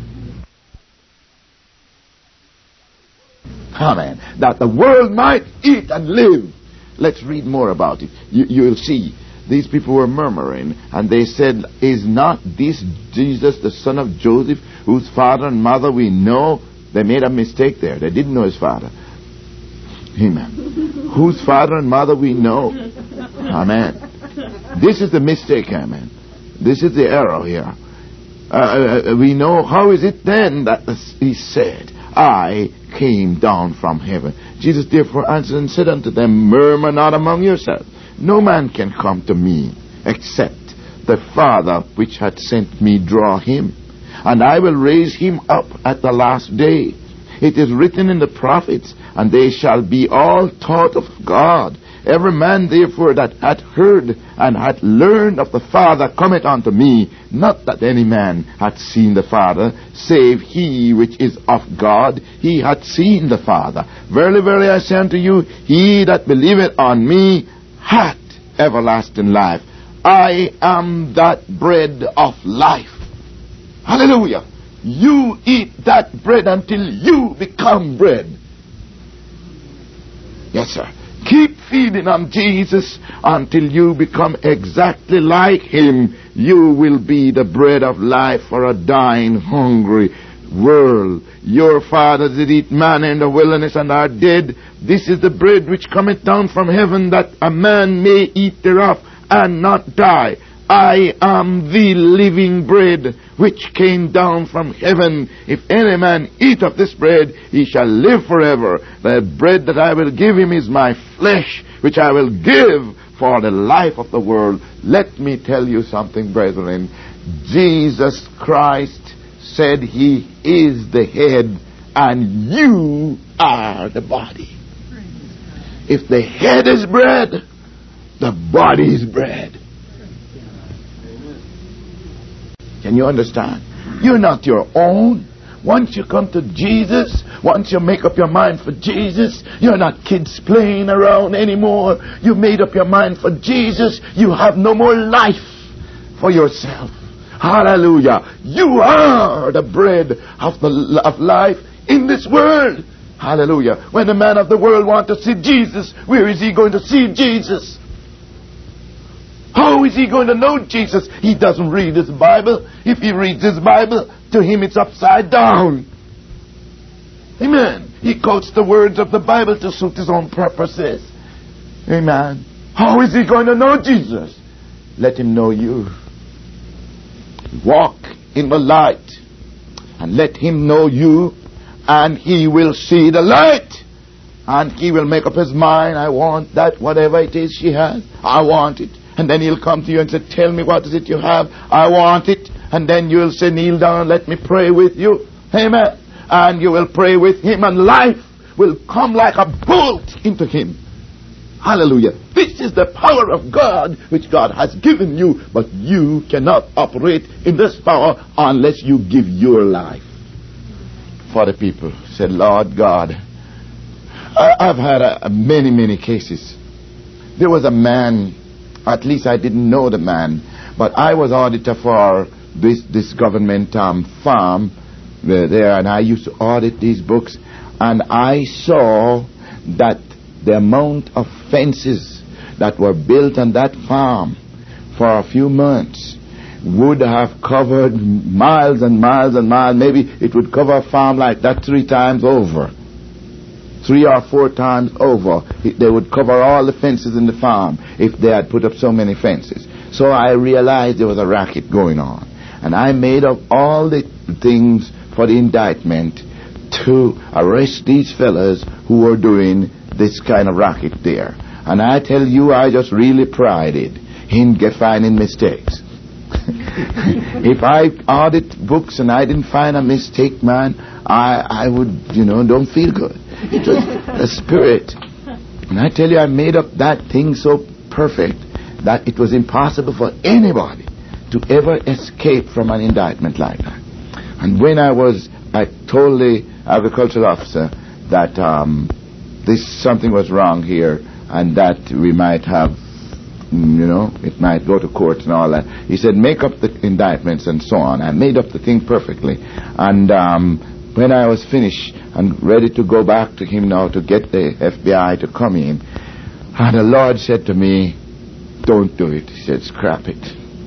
Amen. That the world might eat and live. Let's read more about it. You, you'll see. These people were murmuring, and they said, is not this Jesus, the son of Joseph, whose father and mother we know? They made a mistake there. They didn't know his father. Amen. Whose father and mother we know. Amen. This is the mistake, amen. This is the error here. Uh, we know, how is it then that he said, I came down from heaven? Jesus therefore answered and said unto them, murmur not among yourselves. No man can come to me except the Father which hath sent me draw him, and I will raise him up at the last day. It is written in the prophets, and they shall be all taught of God. Every man therefore that hath heard and hath learned of the Father cometh unto me. Not that any man hath seen the Father, save he which is of God. He hath seen the Father. Verily, verily, I say unto you, he that believeth on me hath everlasting life. I am that bread of life. Hallelujah. You eat that bread until you become bread. Yes, sir. Keep feeding on Jesus until you become exactly like him. You will be the bread of life for a dying, hungry world. Your fathers did eat manna in the wilderness and are dead. This is the bread which cometh down from heaven, that a man may eat thereof and not die. I am the living bread which came down from heaven. If any man eat of this bread, he shall live forever. The bread that I will give him is my flesh, which I will give for the life of the world. Let me tell you something, brethren. Jesus Christ said he is the head and you are the body. If the head is bread, the body is bread. Can you understand? You're not your own. Once you come to Jesus, once you make up your mind for Jesus, you're not kids playing around anymore. You made up your mind for Jesus. You have no more life for yourself. Hallelujah. You are the bread of, the, of life in this world. Hallelujah. When the man of the world wants to see Jesus, where is he going to see Jesus? How is he going to know Jesus? He doesn't read his Bible. If he reads his Bible, to him it's upside down. Amen. He quotes the words of the Bible to suit his own purposes. Amen. How is he going to know Jesus? Let him know you. Walk in the light and let him know you, and he will see the light, and he will make up his mind. I want that, whatever it is she has, I want it. And then he'll come to you and say, tell me, what is it you have? I want it. And then you'll say, kneel down, let me pray with you. Amen. And you will pray with him, and life will come like a bolt into him. Hallelujah. This is the power of God which God has given you, but you cannot operate in this power unless you give your life for the people. Said, Lord God, I, I've had a, a many, many cases. There was a man, at least I didn't know the man, but I was auditor for this, this government um, farm there, and I used to audit these books, and I saw that the amount of fences that were built on that farm for a few months would have covered miles and miles and miles. Maybe it would cover a farm like that three times over. Three or four times over. They would cover all the fences in the farm if they had put up so many fences. So I realized there was a racket going on. And I made up all the things for the indictment to arrest these fellas who were doing this kind of racket there. And I tell you, I just really prided in get finding mistakes. If I audit books and I didn't find a mistake, man, I, I would, you know, don't feel good. It was the spirit. And I tell you, I made up that thing so perfect that it was impossible for anybody to ever escape from an indictment like that. And when I was, I told the agricultural officer that um, this something was wrong here, and that we might have, you know, it might go to court and all that. He said, make up the indictments and so on. I made up the thing perfectly. And um, when I was finished and ready to go back to him now to get the F B I to come in, and the Lord said to me, don't do it. He said, scrap it.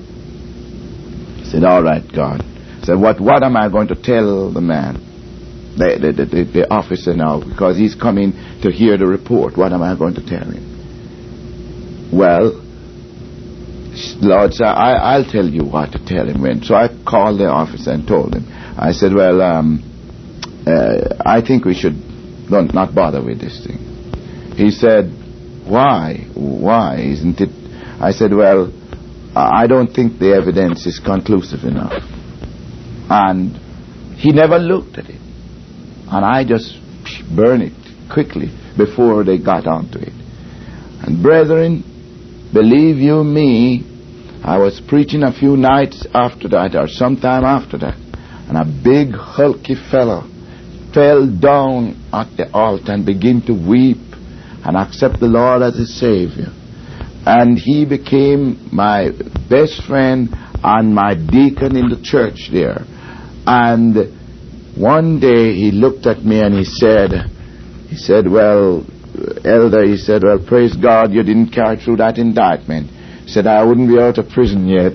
I said, all right, God. I said, what, what am I going to tell the man? The, the, the, the officer now, because he's coming to hear the report. What am I going to tell him? Well, Lord said, I, I'll tell you what to tell him when. So I called the officer and told him. I said, well, um, uh, I think we should don't, not bother with this thing. He said, why? Why isn't it? I said, well, I don't think the evidence is conclusive enough. And he never looked at it. And I just burned it quickly before they got onto it. And brethren, believe you me, I was preaching a few nights after that, or sometime after that, and a big hulky fellow fell down at the altar and began to weep and accept the Lord as his Savior. And he became my best friend and my deacon in the church there. And one day he looked at me and he said, he said, well, elder, he said, well, praise God you didn't carry through that indictment. He said, I wouldn't be out of prison yet.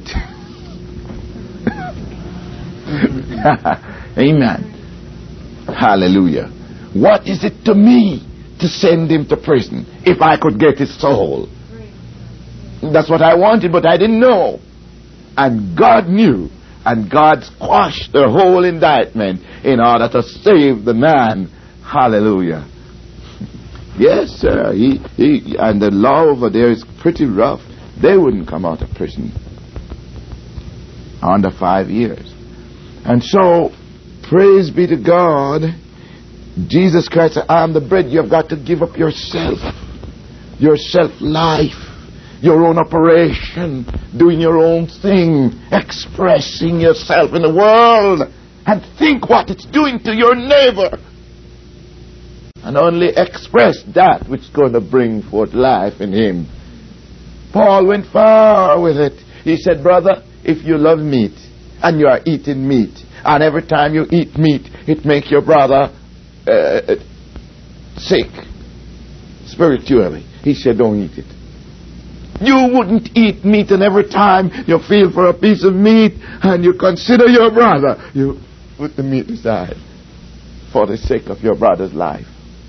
Amen. Hallelujah. What is it to me to send him to prison if I could get his soul? That's what I wanted, but I didn't know. And God knew. And God squashed the whole indictment in order to save the man. Hallelujah. Yes, sir. He, he, and the law over there is pretty rough. They wouldn't come out of prison under five years. And so, praise be to God, Jesus Christ said, I am the bread. You have got to give up yourself, your self-life, your own operation, doing your own thing, expressing yourself in the world, and think what it's doing to your neighbor. And only express that which is going to bring forth life in him. Paul went far with it. He said, brother, if you love meat, and you are eating meat, and every time you eat meat, it makes your brother uh, sick spiritually, he said, don't eat it. You wouldn't eat meat, and every time you feel for a piece of meat, and you consider your brother, you put the meat aside for the sake of your brother's life.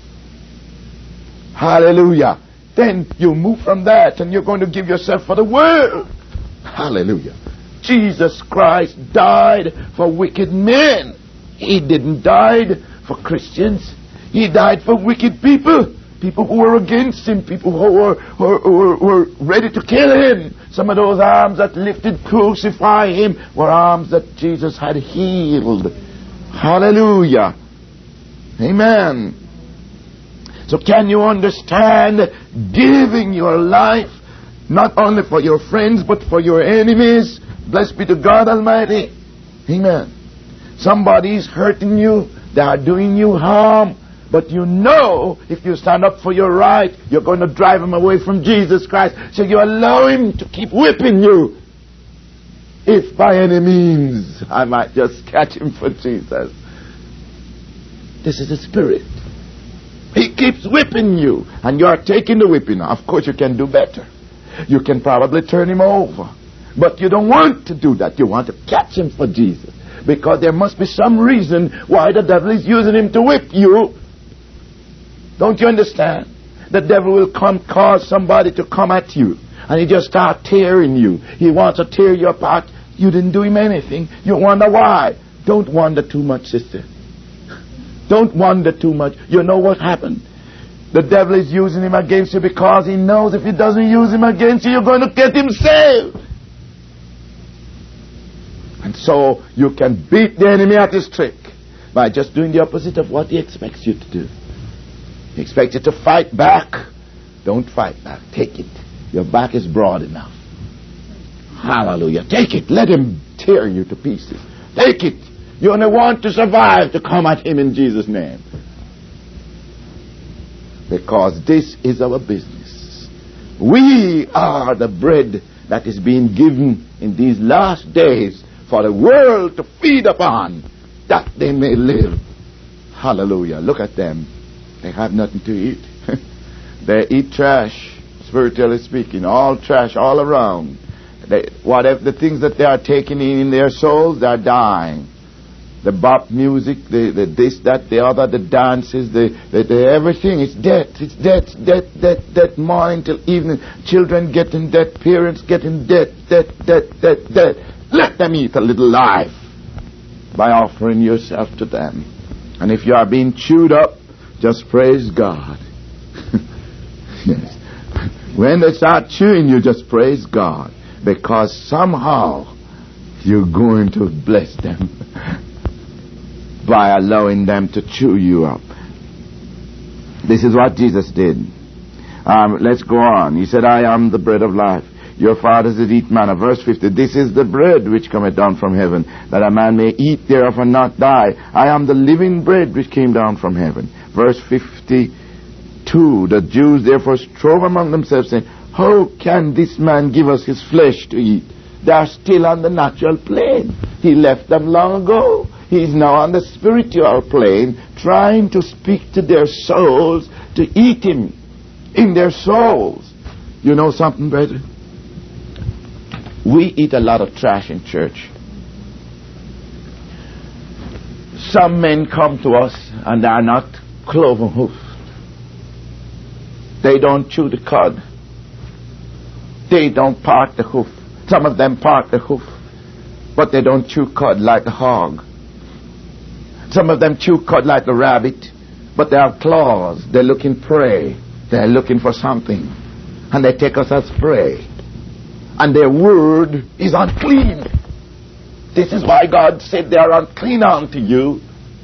Hallelujah. Then you move from that and you're going to give yourself for the world. Hallelujah. Jesus Christ died for wicked men. He didn't die for Christians. He died for wicked people. People who were against him. People who were, who, were, were ready to kill him. Some of those arms that lifted crucify him were arms that Jesus had healed. Hallelujah. Amen. So can you understand giving your life not only for your friends but for your enemies? Blessed be to God Almighty. Amen. Somebody's hurting you. They are doing you harm. But you know if you stand up for your right, you're going to drive them away from Jesus Christ. So you allow him to keep whipping you. If by any means I might just catch him for Jesus. This is the Spirit. He keeps whipping you, and you are taking the whipping. Of course, you can do better. You can probably turn him over. But you don't want to do that. You want to catch him for Jesus. Because there must be some reason why the devil is using him to whip you. Don't you understand? The devil will come cause somebody to come at you, and he just start tearing you. He wants to tear you apart. You didn't do him anything. You wonder why. Don't wonder too much, sister. Don't wonder too much. You know what happened? The devil is using him against you because he knows if he doesn't use him against you, you're going to get him saved. And so you can beat the enemy at his trick by just doing the opposite of what he expects you to do. He expects you to fight back. Don't fight back. Take it. Your back is broad enough. Hallelujah. Take it. Let him tear you to pieces. Take it. You only want to survive to come at him in Jesus' name. Because this is our business. We are the bread that is being given in these last days for the world to feed upon, that they may live. Hallelujah. Look at them. They have nothing to eat. They eat trash, spiritually speaking. All trash all around. They, whatever the things that they are taking in, in their souls, they are dying. The bop music, the, the this, that, the other, the dances, the, the, the everything. It's death. It's death, death, death, death, morning till evening. Children getting death, parents getting death, death, death, death, death. Let them eat a little life by offering yourself to them. And if you are being chewed up, just praise God. Yes. When they start chewing you, just praise God. Because somehow you're going to bless them by allowing them to chew you up. This is what Jesus did. Um, let's go on. He said, I am the bread of life. Your fathers did eat manna. Verse fifty. This is the bread which cometh down from heaven, that a man may eat thereof and not die. I am the living bread which came down from heaven. Verse fifty-two. The Jews therefore strove among themselves, saying, how can this man give us his flesh to eat? They are still on the natural plane. He left them long ago. He is now on the spiritual plane, trying to speak to their souls, to eat him in their souls. You know something, brethren? We eat a lot of trash in church. Some men come to us and they are not cloven hoofed. They don't chew the cud. They don't part the hoof. Some of them part the hoof, but they don't chew cud like a hog. Some of them chew cud like a rabbit, but they have claws. They're looking prey. They're looking for something, and they take us as prey. And their word is unclean. This is why God said they are unclean unto you.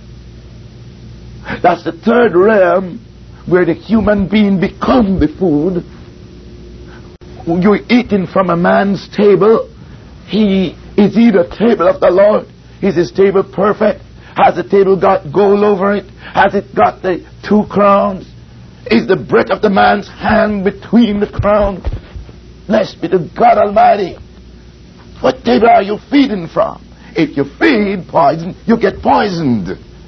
That's the third realm where the human being become the food. You're eating from a man's table. He is he the table of the Lord? Is his table perfect? Has the table got gold over it? Has it got the two crowns? Is the bread of the man's hand between the crowns? Blessed be the God Almighty. What table are you feeding from? If you feed poison, you get poisoned.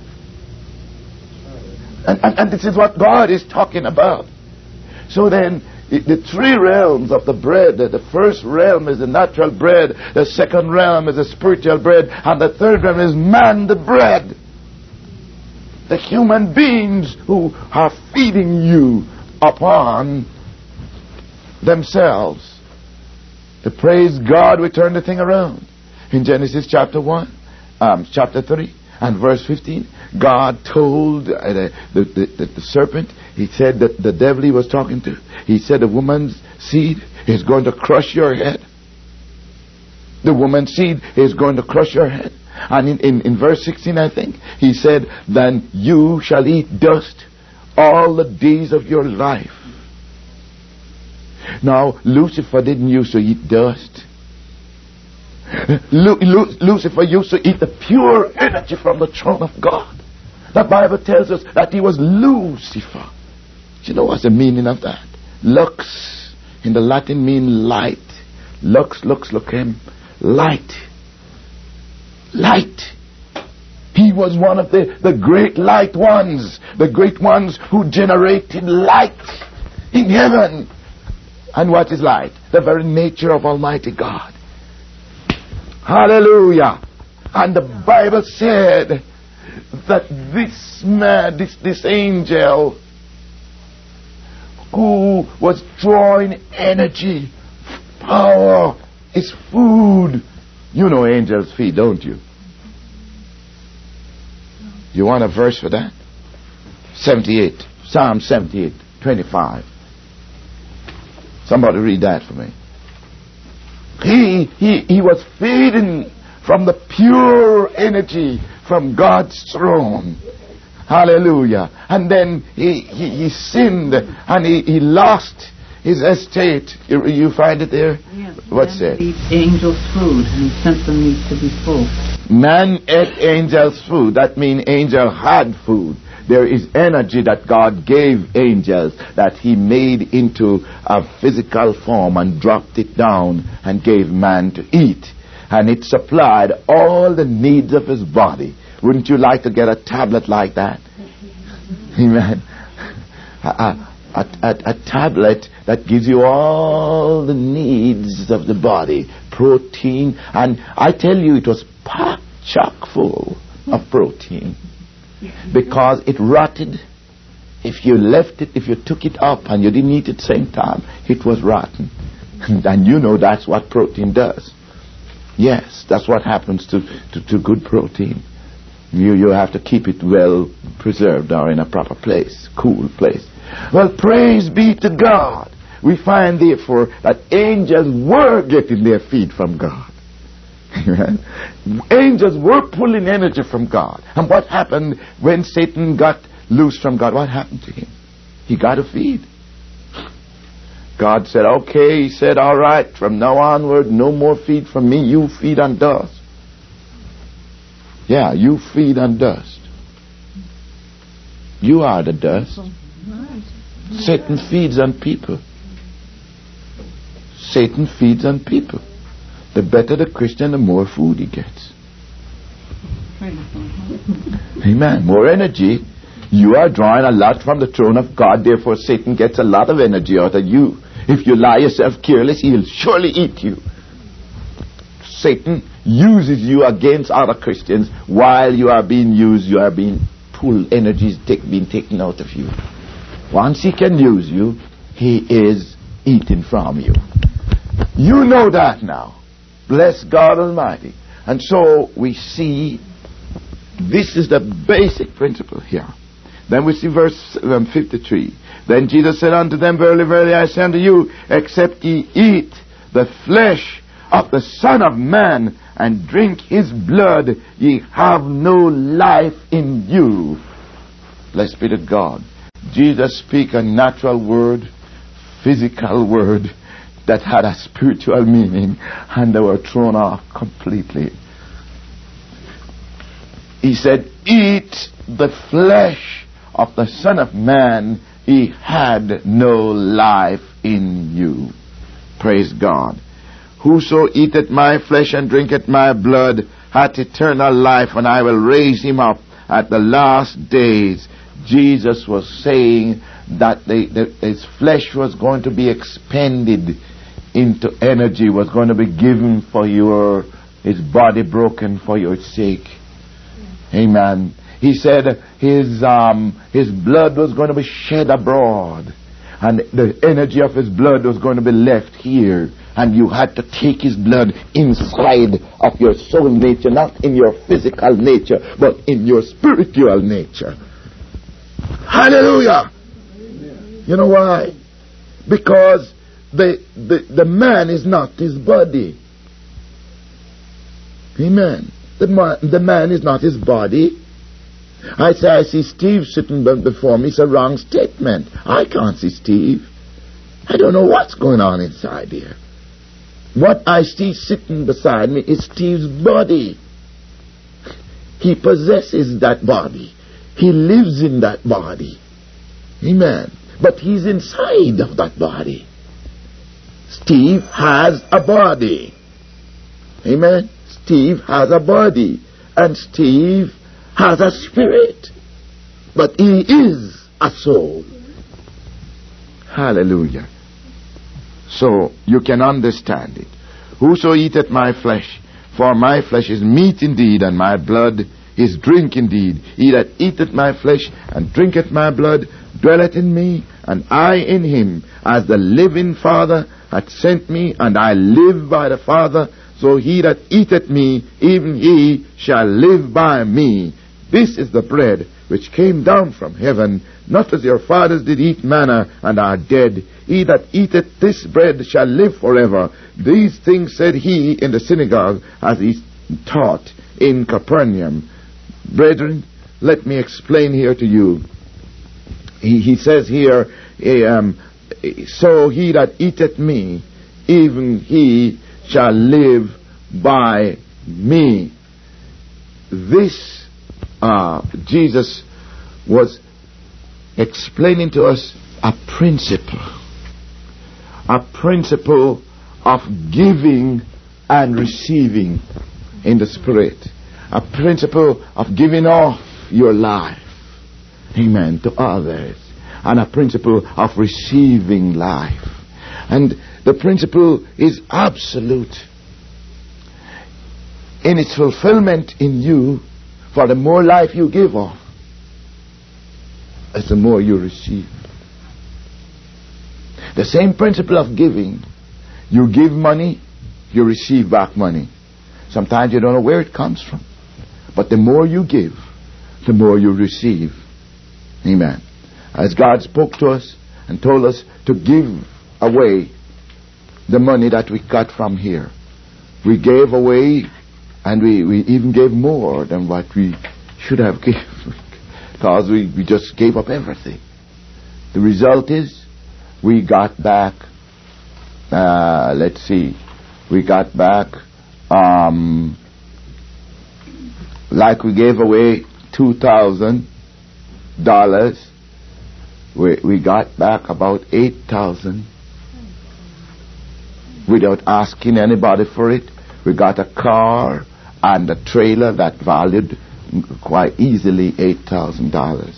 And, and, and this is what God is talking about. So then, the three realms of the bread, the first realm is the natural bread, the second realm is the spiritual bread, and the third realm is man the bread. The human beings who are feeding you upon themselves. To praise God, we turn the thing around. In Genesis chapter one, um, chapter three, and verse fifteen, God told uh, the, the, the, the serpent, he said that the devil he was talking to, he said the woman's seed is going to crush your head. The woman's seed is going to crush your head. And in, in, in verse sixteen, I think, he said, then you shall eat dust all the days of your life. Now, Lucifer didn't used to eat dust. Lu- Lu- Lucifer used to eat the pure energy from the throne of God. The Bible tells us that he was Lucifer. Do you know what's the meaning of that? Lux in the Latin mean light. Lux, lux, lucem, light. Light. He was one of the, the great light ones. The great ones who generated light in heaven. And what is light? The very nature of Almighty God. Hallelujah. And the Bible said that this man, this, this angel, who was drawing energy, power, is food. You know angels feed, don't you? You want a verse for that? seventy-eight. Psalm seventy-eight, twenty-five. Somebody read that for me. He, he, he was feeding from the pure energy from God's throne. Hallelujah. And then he, he, he sinned and he, he lost his estate. You, you find it there? Yes. What's that? He ate angels' food and sent the meat to be full. Man ate angels' food. That means angel had food. There is energy that God gave angels that he made into a physical form and dropped it down and gave man to eat. And it supplied all the needs of his body. Wouldn't you like to get a tablet like that? Amen. A, a, a, a tablet that gives you all the needs of the body. Protein. And I tell you, it was packed chock full of protein. Because it rotted. If you left it, if you took it up and you didn't eat it at the same time, it was rotten. And you know that's what protein does. Yes, that's what happens to, to, to good protein. You, you have to keep it well preserved or in a proper place, cool place. Well, praise be to God. We find therefore that angels were getting their feed from God. Angels were pulling energy from God. And what happened when Satan got loose from God? What happened to him? He got a feed. God said, okay, he said, all right, from now onward, no more feed from me. You feed on dust. Yeah, you feed on dust. You are the dust. Satan feeds on people. Satan feeds on people. The better the Christian, the more food he gets. Amen. More energy. You are drawing a lot from the throne of God, therefore Satan gets a lot of energy out of you. If you lie yourself careless, he'll surely eat you. Satan uses you against other Christians. While you are being used, you are being pulled, energy is take, being taken out of you. Once he can use you, he is eating from you. You know that now. Bless God Almighty. And so we see this is the basic principle here. Then we see verse um, fifty-three. Then Jesus said unto them, verily, verily, I say unto you, except ye eat the flesh of the Son of Man and drink his blood, ye have no life in you. Blessed be to God. Jesus speak a natural word, physical word that had a spiritual meaning, and they were thrown off completely. He said, eat the flesh of the Son of Man, he had no life in you. Praise God. Whoso eateth my flesh and drinketh my blood hath eternal life, and I will raise him up at the last days. Jesus was saying that the, the, his flesh was going to be expended into energy, was going to be given for your, his body broken for your sake. Amen. He said his um, his blood was going to be shed abroad, and the energy of his blood was going to be left here, and you had to take his blood inside of your soul nature, not in your physical nature, but in your spiritual nature. Hallelujah. Amen. You know why? Because the, the, the man is not his body. Amen. The man, the man is not his body. I say, I see Steve sitting before me. It's a wrong statement. I can't see Steve. I don't know what's going on inside here. What I see sitting beside me is Steve's body. He possesses that body. He lives in that body. Amen. But he's inside of that body. Steve has a body. Amen. Steve has a body. And Steve has a spirit. But he is a soul. Hallelujah. So you can understand it. Whoso eateth my flesh, for my flesh is meat indeed, and my blood is drink indeed. He that eateth my flesh and drinketh my blood dwelleth in me, and I in him. As the living Father hath sent me, and I live by the Father, so he that eateth me, even he shall live by me. This is the bread which came down from heaven, not as your fathers did eat manna and are dead. He that eateth this bread shall live forever. These things said he in the synagogue, as he taught in Capernaum. Brethren, let me explain here to you. He, he says here, um, so he that eateth me, even he shall live by me. This uh, Jesus was explaining to us a principle. A principle of giving and receiving in the Spirit. A principle of giving off your life, amen, to others. And a principle of receiving life. And the principle is absolute in its fulfillment in you. For the more life you give off, as the more you receive. The same principle of giving. You give money, you receive back money. Sometimes you don't know where it comes from. But the more you give, the more you receive. Amen. As God spoke to us and told us to give away the money that we got from here, we gave away, and we, we even gave more than what we should have given, because we, we just gave up everything. The result is we got back, uh, let's see, we got back, um, like we gave away two thousand dollars, we, we got back about eight thousand without asking anybody for it. We got a car and a trailer that valued quite easily eight thousand dollars.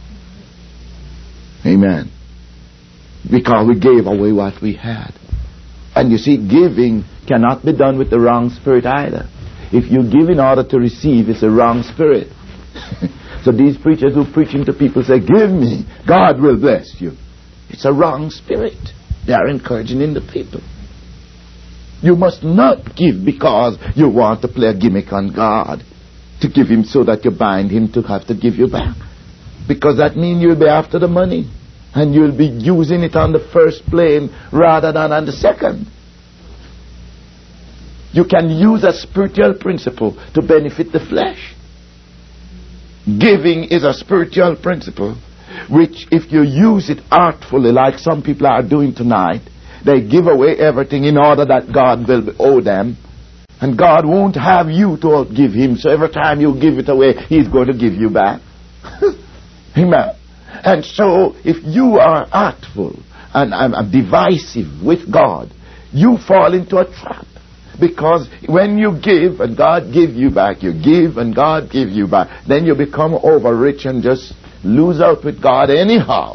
Amen. Because we gave away what we had. And you see, giving cannot be done with the wrong spirit either. If you give in order to receive, it's a wrong spirit. So these preachers who preaching to people say, give me, God will bless you. It's a wrong spirit. They are encouraging in the people. You must not give because you want to play a gimmick on God, to give him so that you bind him to have to give you back. Because that means you'll be after the money, and you'll be using it on the first plane rather than on the second. You can use a spiritual principle to benefit the flesh. Giving is a spiritual principle which, if you use it artfully, like some people are doing tonight, they give away everything in order that God will owe them. And God won't have you to outgive Him. So every time you give it away, He's going to give you back. Amen. And so if you are artful and, and, and divisive with God, you fall into a trap. Because when you give and God give you back, you give and God give you back, then you become over rich and just lose out with God anyhow.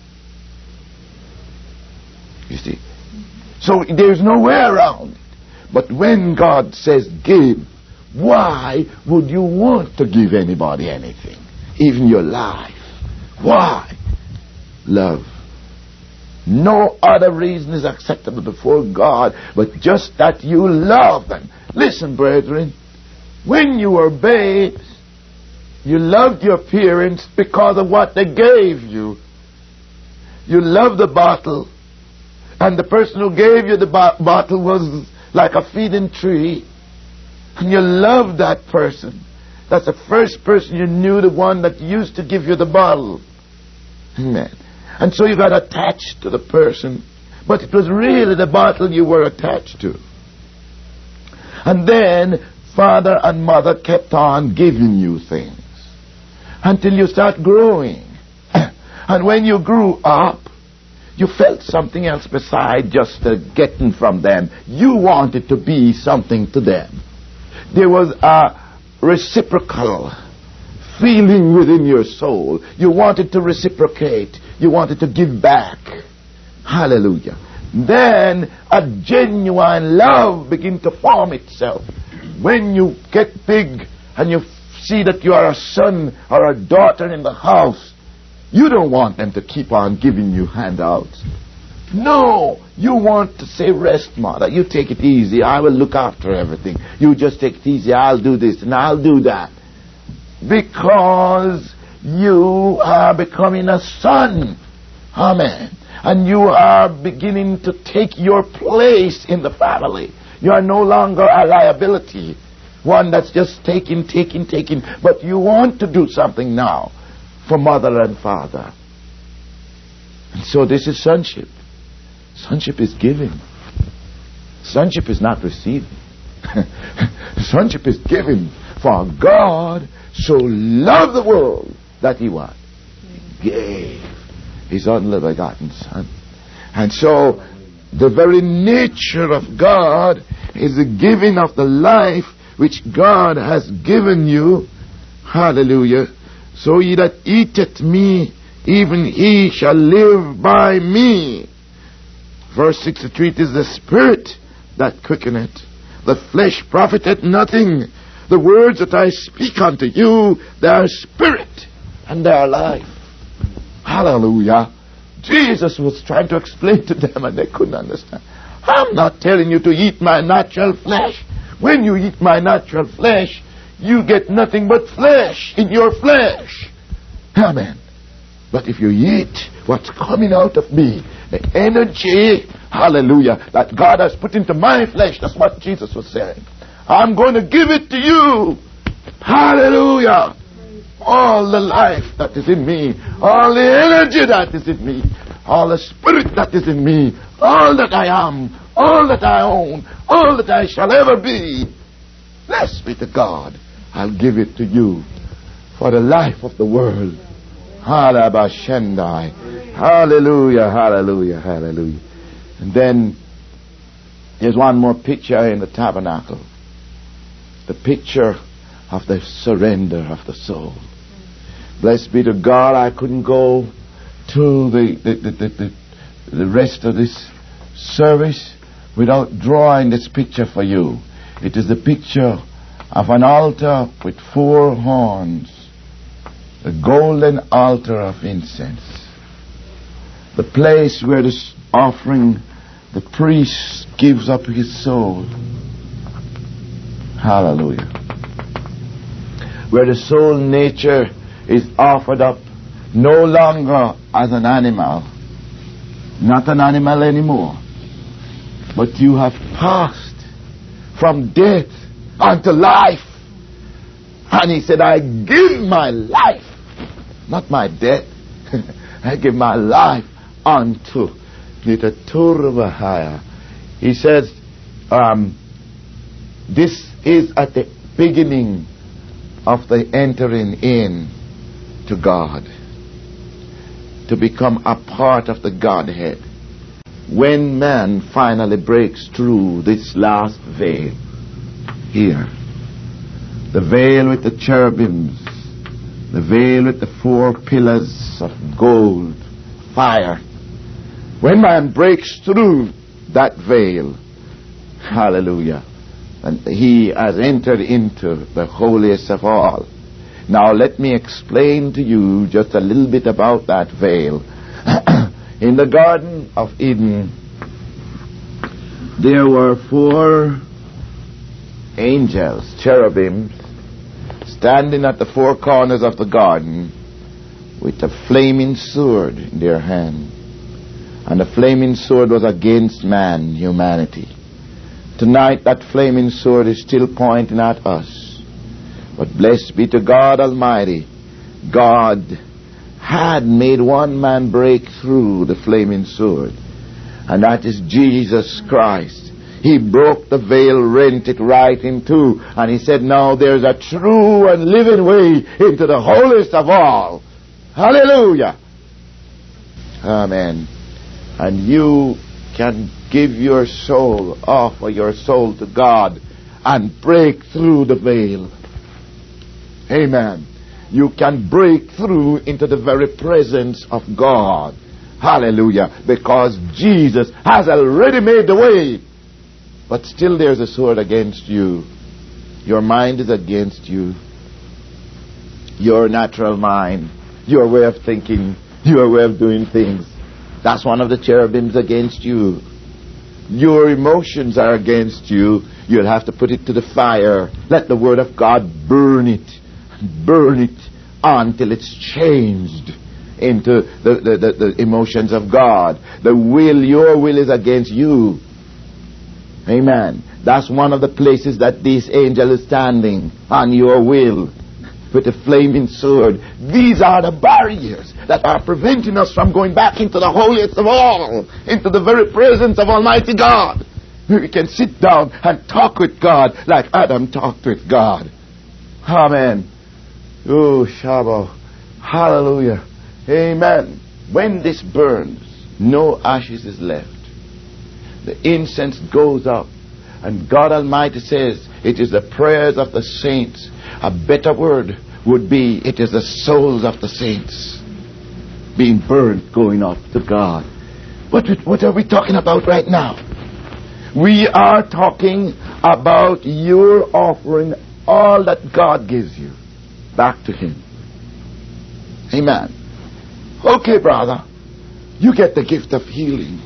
You see? So there's no way around it. But when God says give, why would you want to give anybody anything? Even your life. Why? Love. No other reason is acceptable before God but just that you love them. Listen, brethren, when you were babes, you loved your parents because of what they gave you. You loved the bottle, and the person who gave you the bo- bottle was like a feeding tree, and you loved that person. That's the first person you knew, the one that used to give you the bottle. Amen. And so you got attached to the person, but it was really the bottle you were attached to. And then father and mother kept on giving you things until you start growing. And when you grew up, you felt something else beside just uh, getting from them. You wanted to be something to them. There was a reciprocal feeling within your soul. You wanted to reciprocate. You wanted to give back. Hallelujah. Then a genuine love begins to form itself. When you get big and you see that you are a son or a daughter in the house, you don't want them to keep on giving you handouts. No, you want to say, rest, mother. You take it easy. I will look after everything. You just take it easy. I'll do this and I'll do that. Because you are becoming a son. Amen. And you are beginning to take your place in the family. You are no longer a liability. One that's just taking, taking, taking. But you want to do something now for mother and father. And so this is sonship. Sonship is giving. Sonship is not receiving. Sonship is giving. For God so loved the world that He what? He gave His only begotten Son. And so the very nature of God is the giving of the life which God has given you. Hallelujah. So he that eateth me, even he shall live by me. Verse sixty-three, it is the Spirit that quickeneth. The flesh profiteth nothing. The words that I speak unto you, they are spirit and they are life. Hallelujah. Jesus was trying to explain to them and they couldn't understand. I'm not telling you to eat my natural flesh. When you eat my natural flesh, you get nothing but flesh in your flesh. Amen. But if you eat what's coming out of me, the energy, hallelujah, that God has put into my flesh, that's what Jesus was saying. I'm going to give it to you. Hallelujah. All the life that is in me, all the energy that is in me, all the spirit that is in me, all that I am, all that I own, all that I shall ever be. Blessed be to God. I'll give it to you for the life of the world. Hallelujah, hallelujah, hallelujah. And then there's one more picture in the tabernacle. The picture of the surrender of the soul. Blessed be to God, I couldn't go to the, the, the, the, the, the rest of this service without drawing this picture for you. It is the picture of an altar with four horns. The golden altar of incense. The place where this offering, the priest gives up his soul. Hallelujah. Where the soul nature is offered up no longer as an animal. Not an animal anymore. But you have passed from death unto life. And he said, I give my life, not my death. I give my life unto the Torah. He says, um, this is at the beginning of the entering in to God, to become a part of the Godhead. When man finally breaks through this last veil here, the veil with the cherubims, the veil with the four pillars of gold, fire, when man breaks through that veil, hallelujah, and he has entered into the holiest of all. Now let me explain to you just a little bit about that veil. In the Garden of Eden, there were four angels, cherubims, standing at the four corners of the garden with a flaming sword in their hand. And the flaming sword was against man, humanity. Tonight that flaming sword is still pointing at us. But blessed be to God Almighty, God had made one man break through the flaming sword, and that is Jesus Christ. He broke the veil, rent it right in two, and he said, now there's a true and living way into the holiest of all. Hallelujah. Amen. And you can give your soul, offer your soul to God, and break through the veil. Amen. You can break through into the very presence of God. Hallelujah. Because Jesus has already made the way. But still there's a sword against you. Your mind is against you. Your natural mind, your way of thinking, your way of doing things. That's one of the cherubims against you. Your emotions are against you. You'll have to put it to the fire. Let the Word of God burn it. Burn it until it's changed into the, the, the, the emotions of God. The will, your will is against you. Amen. That's one of the places that this angel is standing, on your will, with a flaming sword. These are the barriers that are preventing us from going back into the holiest of all, into the very presence of Almighty God. We can sit down and talk with God like Adam talked with God. Amen. Oh, Shabbat. Hallelujah. Amen. When this burns, no ashes is left. The incense goes up, and God Almighty says it is the prayers of the saints. A better word would be it is the souls of the saints being burned, going up to God. What, what are we talking about right now? We are talking about your offering all that God gives you back to Him. Amen. Okay, brother, you get the gift of healing.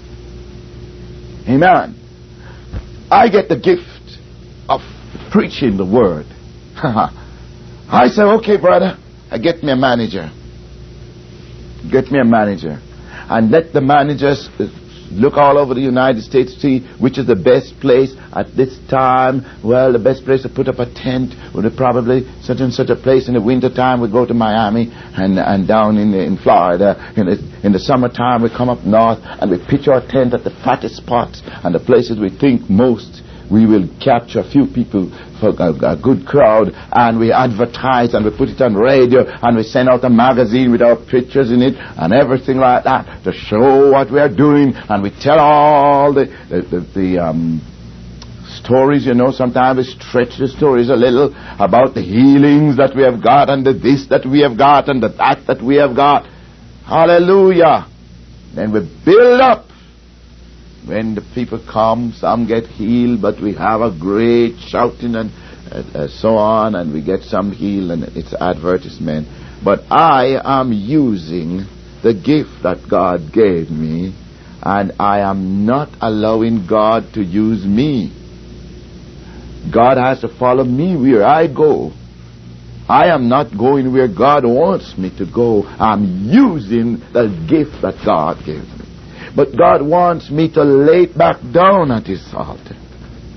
Amen. I get the gift of preaching the word. I say, okay, brother, I get me a manager. Get me a manager. And let the managers look all over the United States to see which is the best place at this time. Well, the best place to put up a tent would be probably such and such a place. In the winter time we go to Miami, and and down in in Florida. In the, in the summertime we come up north and we pitch our tent at the fattest spots and the places we think most we will capture a few people for a, a good crowd, and we advertise and we put it on radio and we send out a magazine with our pictures in it and everything like that to show what we are doing, and we tell all the the, the, the um, stories. You know, sometimes we stretch the stories a little about the healings that we have got and the this that we have got and the that that we have got. Hallelujah. Then we build up. When the people come, some get healed, but we have a great shouting and uh, uh, so on, and we get some healed, and it's advertisement. But I am using the gift that God gave me, and I am not allowing God to use me. God has to follow me where I go. I am not going where God wants me to go. I'm using the gift that God gave me. But God wants me to lay it back down at His altar.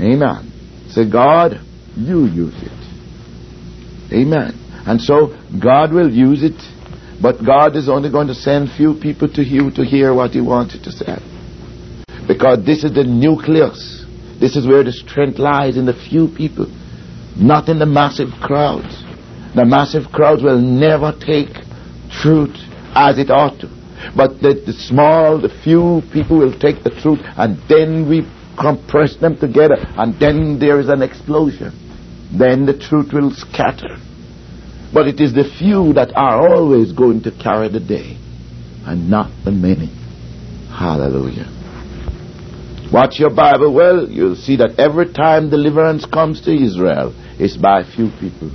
Amen. Say, God, you use it. Amen. And so God will use it, but God is only going to send few people to you to hear what He wanted to say. Because this is the nucleus. This is where the strength lies, in the few people, not in the massive crowds. The massive crowds will never take truth as it ought to. But the, the small, the few people will take the truth, and then we compress them together, and then there is an explosion. Then the truth will scatter. But it is the few that are always going to carry the day, and not the many. Hallelujah. Watch your Bible well. You'll see that every time deliverance comes to Israel, it's by few people.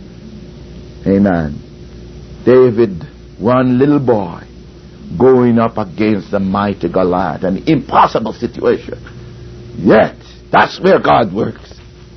Amen. David, one little boy, going up against the mighty Goliath, an impossible situation. Yet, that's where God works.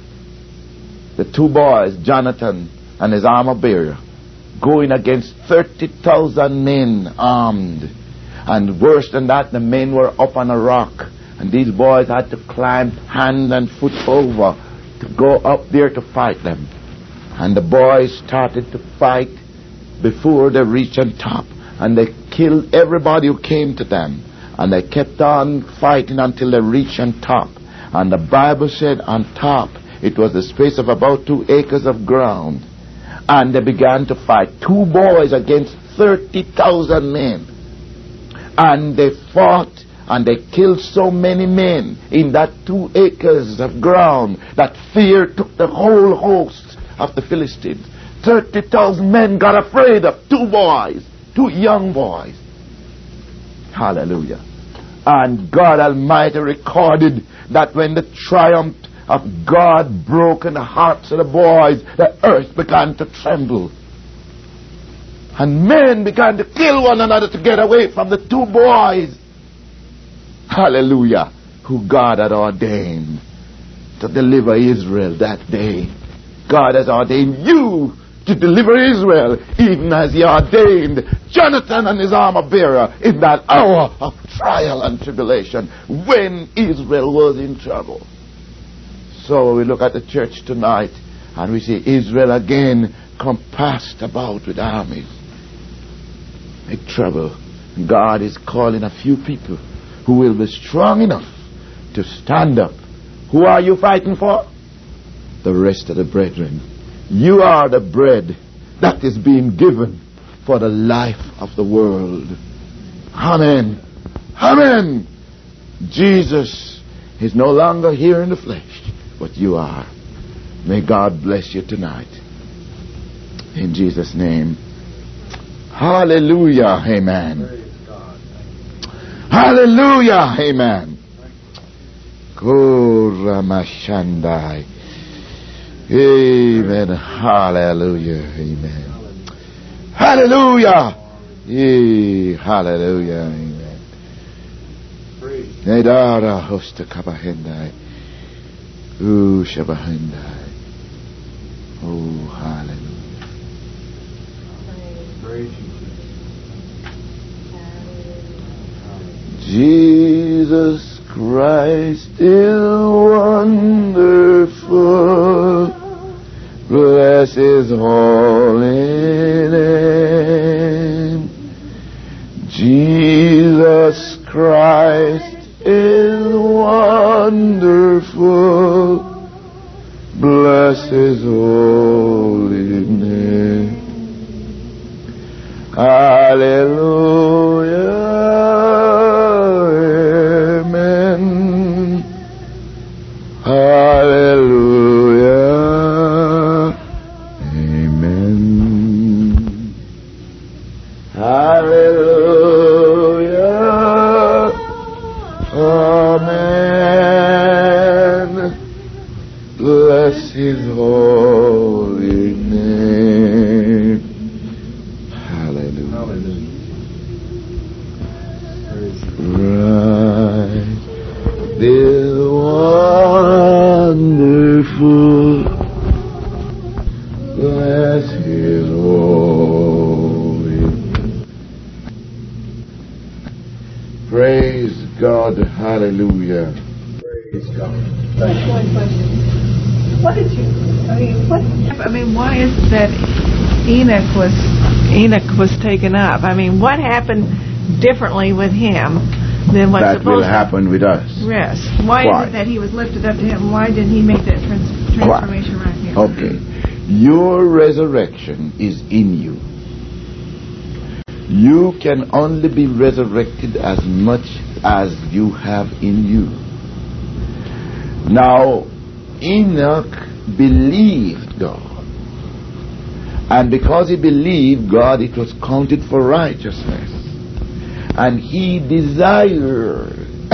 The two boys, Jonathan and his armor bearer, going against thirty thousand men armed. And worse than that, the men were up on a rock. And these boys had to climb hand and foot over to go up there to fight them. And the boys started to fight before they reached on top. And they killed everybody who came to them. And they kept on fighting until they reached on top. And the Bible said on top, it was the space of about two acres of ground. And they began to fight. Two boys against thirty thousand men. And they fought, and they killed so many men in that two acres of ground that fear took the whole host of the Philistines. thirty thousand men got afraid of two boys, two young boys. Hallelujah. And God Almighty recorded that when the triumph of God broke in the hearts of the boys, the earth began to tremble. And men began to kill one another to get away from the two boys. Hallelujah. Who God had ordained to deliver Israel that day. God has ordained you to deliver Israel, even as He ordained Jonathan and his armor bearer in that hour of trial and tribulation when Israel was in trouble. So we look at the church tonight and we see Israel again compassed about with armies. Big trouble. God is calling a few people who will be strong enough to stand up. Who are you fighting for? The rest of the brethren. You are the bread that is being given for the life of the world. Amen. Amen. Jesus is no longer here in the flesh, but you are. May God bless you tonight. In Jesus' name. Hallelujah. Amen. Hallelujah. Amen. Kuramashandai. Amen. Hallelujah. Amen. Hallelujah. Yea. Hallelujah. Amen. Nedara hosta kabahendai. Ooh, shabahendai. Oh, hallelujah. Praise you. Jesus Christ is wonderful. Bless His holy name. Jesus Christ is wonderful. Bless His holy name. Hallelujah. Amen. Hallelujah. Amen. Hallelujah. Amen. Bless His holy name. Hallelujah. Hallelujah. Right. This wonderful. Bless His holy. Praise God. Hallelujah. Praise God. Thank you. question. What did you, I mean, what? I mean, why is it that Enoch was, Enoch was taken up? I mean, what happened differently with him than what's that will supposed happen with us? Yes. Why, Why? is it that he was lifted up to him? Why did he make that trans- transformation right here? Okay. Your resurrection is in you. You can only be resurrected as much as you have in you. Now, Enoch believed God. And because he believed God, it was counted for righteousness. And he desired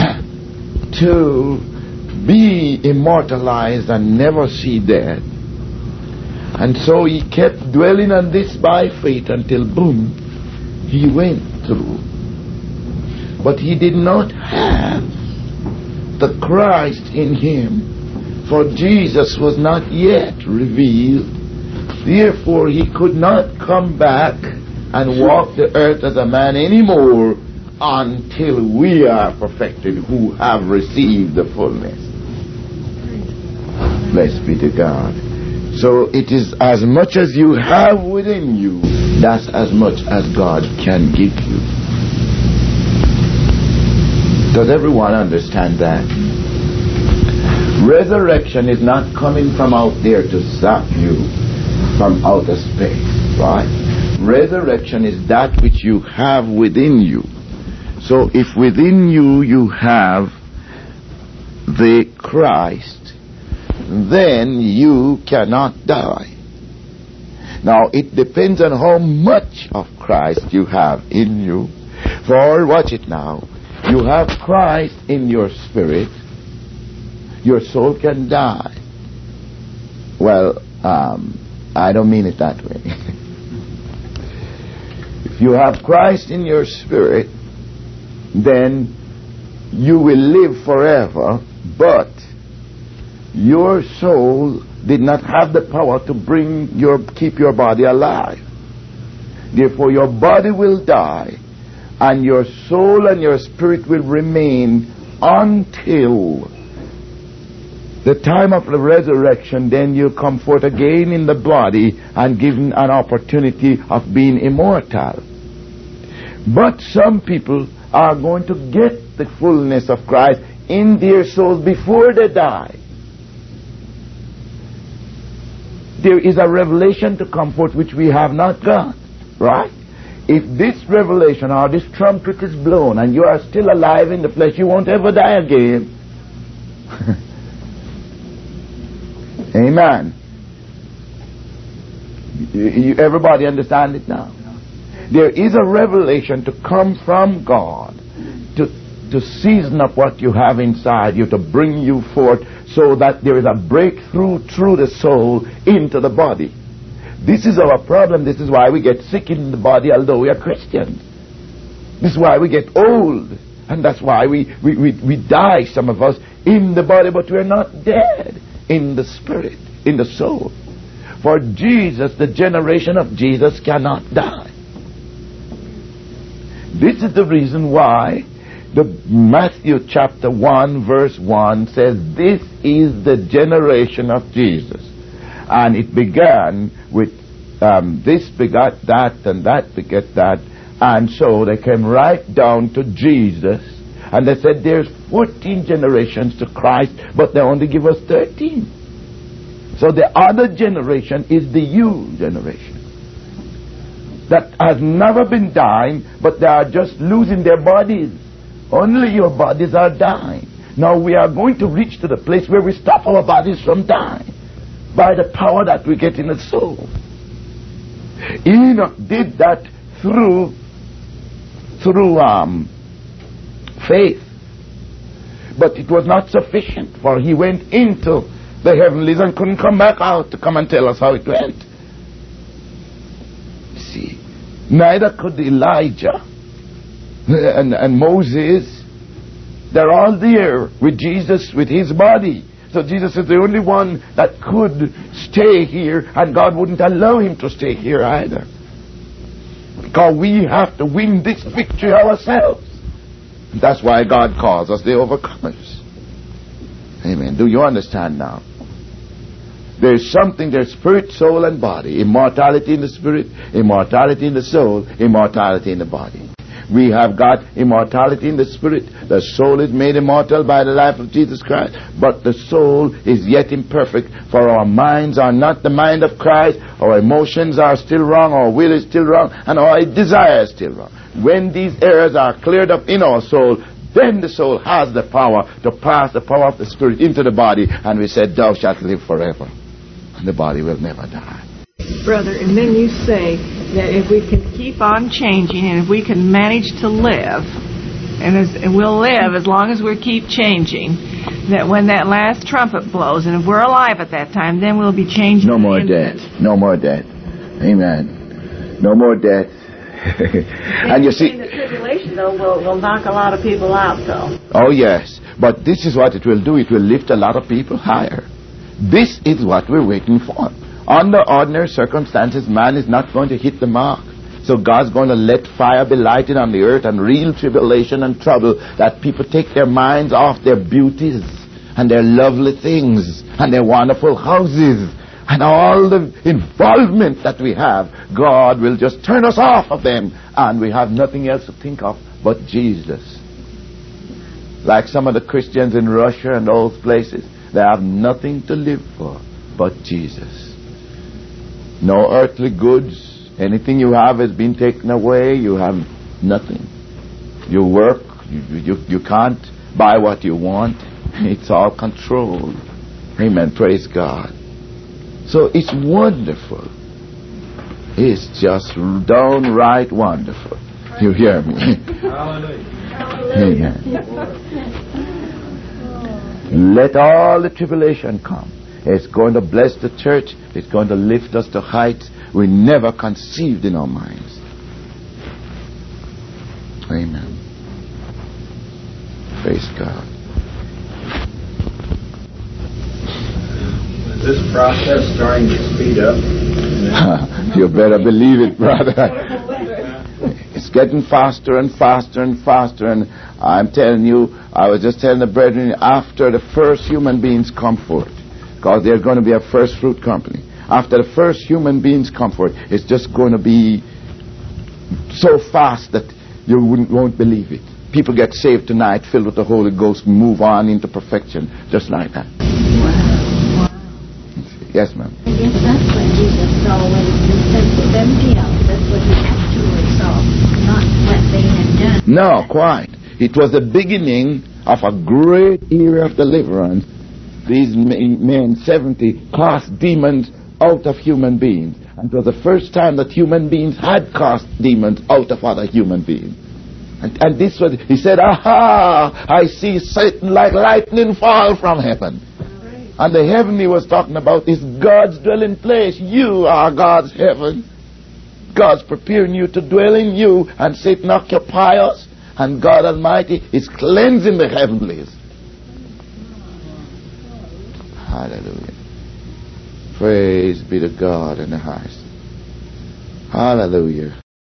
to be immortalized and never see death. And so he kept dwelling on this by faith until, boom, he went through. But he did not have the Christ in him, for Jesus was not yet revealed. Therefore he could not come back and walk the earth as a man anymore until we are perfected who have received the fullness. Blessed be to God. So it is as much as you have within you, that's as much as God can give you. Does everyone understand that? Resurrection is not coming from out there to zap you from outer space, right? Resurrection is that which you have within you. So if within you you have the Christ, then you cannot die. Now it depends on how much of Christ you have in you. For watch it now, you have Christ in your spirit, your soul can die. Well, um, I don't mean it that way. If you have Christ in your spirit, then you will live forever, but your soul did not have the power to bring your keep your body alive. Therefore your body will die, and your soul and your spirit will remain until the time of the resurrection. Then you come forth again in the body and given an opportunity of being immortal. But some people are going to get the fullness of Christ in their souls before they die. There is a revelation to come forth which we have not got, right? If this revelation or this trumpet is blown and you are still alive in the flesh, you won't ever die again. Amen. You, you, everybody understand it now? There is a revelation to come from God to, to season up what you have inside you, to bring you forth so that there is a breakthrough through the soul into the body. This is our problem. This is why we get sick in the body although we are Christians. This is why we get old. And that's why we, we, we, we die, some of us, in the body, but we're not dead in the spirit, in the soul. For Jesus, the generation of Jesus cannot die. This is the reason why the Matthew chapter one verse one says, this is the generation of Jesus. And it began with um, this begot that and that begat that. And so they came right down to Jesus. And they said there's fourteen generations to Christ, but they only give us thirteen. So the other generation is the you generation. That has never been dying, but they are just losing their bodies. Only your bodies are dying. Now we are going to reach to the place where we stop our bodies from dying by the power that we get in the soul. Enoch did that through through um, faith. But it was not sufficient, for he went into the heavenlies and couldn't come back out to come and tell us how it went. See, neither could Elijah and, and Moses. They're all there with Jesus, with his body. So Jesus is the only one that could stay here, and God wouldn't allow him to stay here either. Because we have to win this victory ourselves. That's why God calls us the overcomers. Amen. Do you understand now? There's something, there's spirit, soul, and body. Immortality in the spirit, immortality in the soul, immortality in the body. We have got immortality in the spirit. The soul is made immortal by the life of Jesus Christ, but the soul is yet imperfect, for our minds are not the mind of Christ, our emotions are still wrong, our will is still wrong, and our desire is still wrong. When these errors are cleared up in our soul, then the soul has the power to pass the power of the spirit into the body, and we said, thou shalt live forever. And the body will never die. Brother, and then you say that if we can keep on changing and if we can manage to live, and, as, and we'll live as long as we keep changing, that when that last trumpet blows, and if we're alive at that time, then we'll be changing. No more death. No more death. Amen. No more death. And you see, the tribulation, though, will, will knock a lot of people out, though. Oh, yes. But this is what it will do. It will lift a lot of people higher. This is what we're waiting for. Under ordinary circumstances, man is not going to hit the mark. So God's going to let fire be lighted on the earth, and real tribulation and trouble, that people take their minds off their beauties and their lovely things and their wonderful houses and all the involvement that we have. God will just turn us off of them, and we have nothing else to think of but Jesus. Like some of the Christians in Russia and those places, they have nothing to live for but Jesus. No earthly goods. Anything you have has been taken away. You have nothing. You work. You, you, you can't buy what you want. It's all controlled. Amen. Praise God. So it's wonderful. It's just downright wonderful. You hear me? Hallelujah. Amen. Let all the tribulation come. It's going to bless the church. It's going to lift us to heights we never conceived in our minds. Amen. Praise God. Is this process starting to speed up? You better believe it, brother. It's getting faster and faster and faster, and I'm telling you, I was just telling the brethren, after the first human beings come forth, because there's going to be a first fruit company. After the first human beings come forth, it's just going to be so fast that you wouldn't, won't believe it. People get saved tonight, filled with the Holy Ghost, move on into perfection, just like that. Wow. Yes, ma'am. I guess that's what Jesus saw when he sent the seventy out. That's what he actually saw, not what they had done. No, quite. It was the beginning of a great era of deliverance. These men, seventy, cast demons out of human beings. And it was the first time that human beings had cast demons out of other human beings. And, and this was, he said, aha, I see Satan like lightning fall from heaven. And the heaven he was talking about is God's dwelling place. You are God's heaven. God's preparing you to dwell in you, and Satan occupy us. And God Almighty is cleansing the heavenlies. Hallelujah. Praise be to God in the highest. Hallelujah.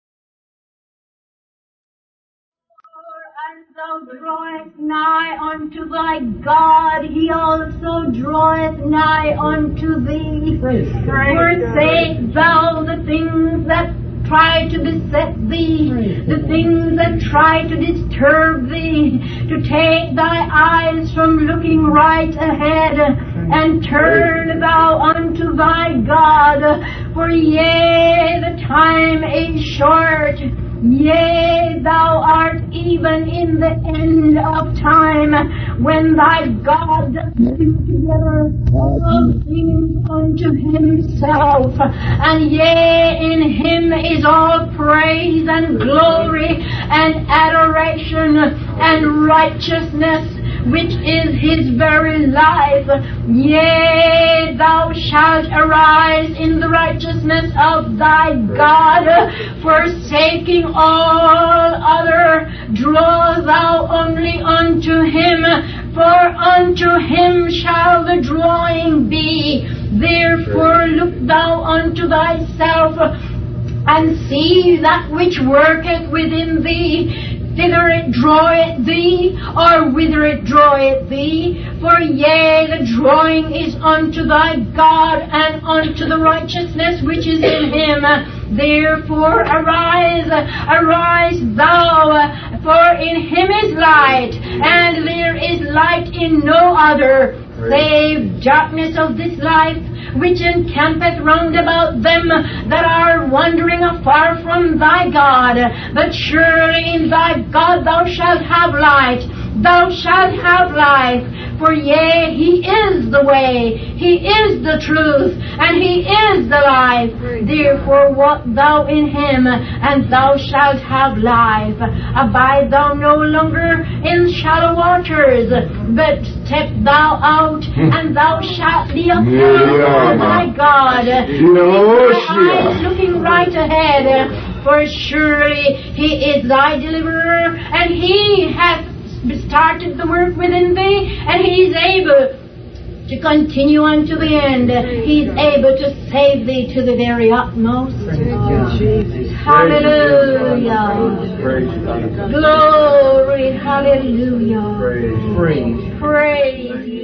And thou drawest nigh unto thy God, he also draweth nigh unto thee. Forsake thou the things that try to beset thee, the things that try to disturb thee, to take thy eyes from looking right ahead, and turn thou unto thy God. For yea, the time is short, yea, thou art even in the end of time, when thy God doth bring together all things unto himself. And yea, in him is all praise and glory and adoration and righteousness, which is his very life. Yea, thou shalt arise in the righteousness of thy God, forsaking all other, draw thou only unto him, for unto him shall the drawing be. Therefore look thou unto thyself, and see that which worketh within thee, thither it draweth thee, or whither it draweth thee. For For yea, the drawing is unto thy God, and unto the righteousness which is in him. Therefore arise, arise thou, for in him is light, and there is light in no other, save darkness of this life, which encampeth round about them that are wandering afar from thy God. But surely in thy God thou shalt have light, thou shalt have life. For yea, he is the way, he is the truth, and he is the life. Therefore walk thou in him, and thou shalt have life. Abide thou no longer in shallow waters, but step thou out, and thou shalt be upon thy God. With thy eyes looking right ahead, for surely he is thy deliverer, and he hath started the work within thee, and he is able to continue unto the end. He is able to save thee to the very utmost. Hallelujah. Glory. Hallelujah. Praise. Praise.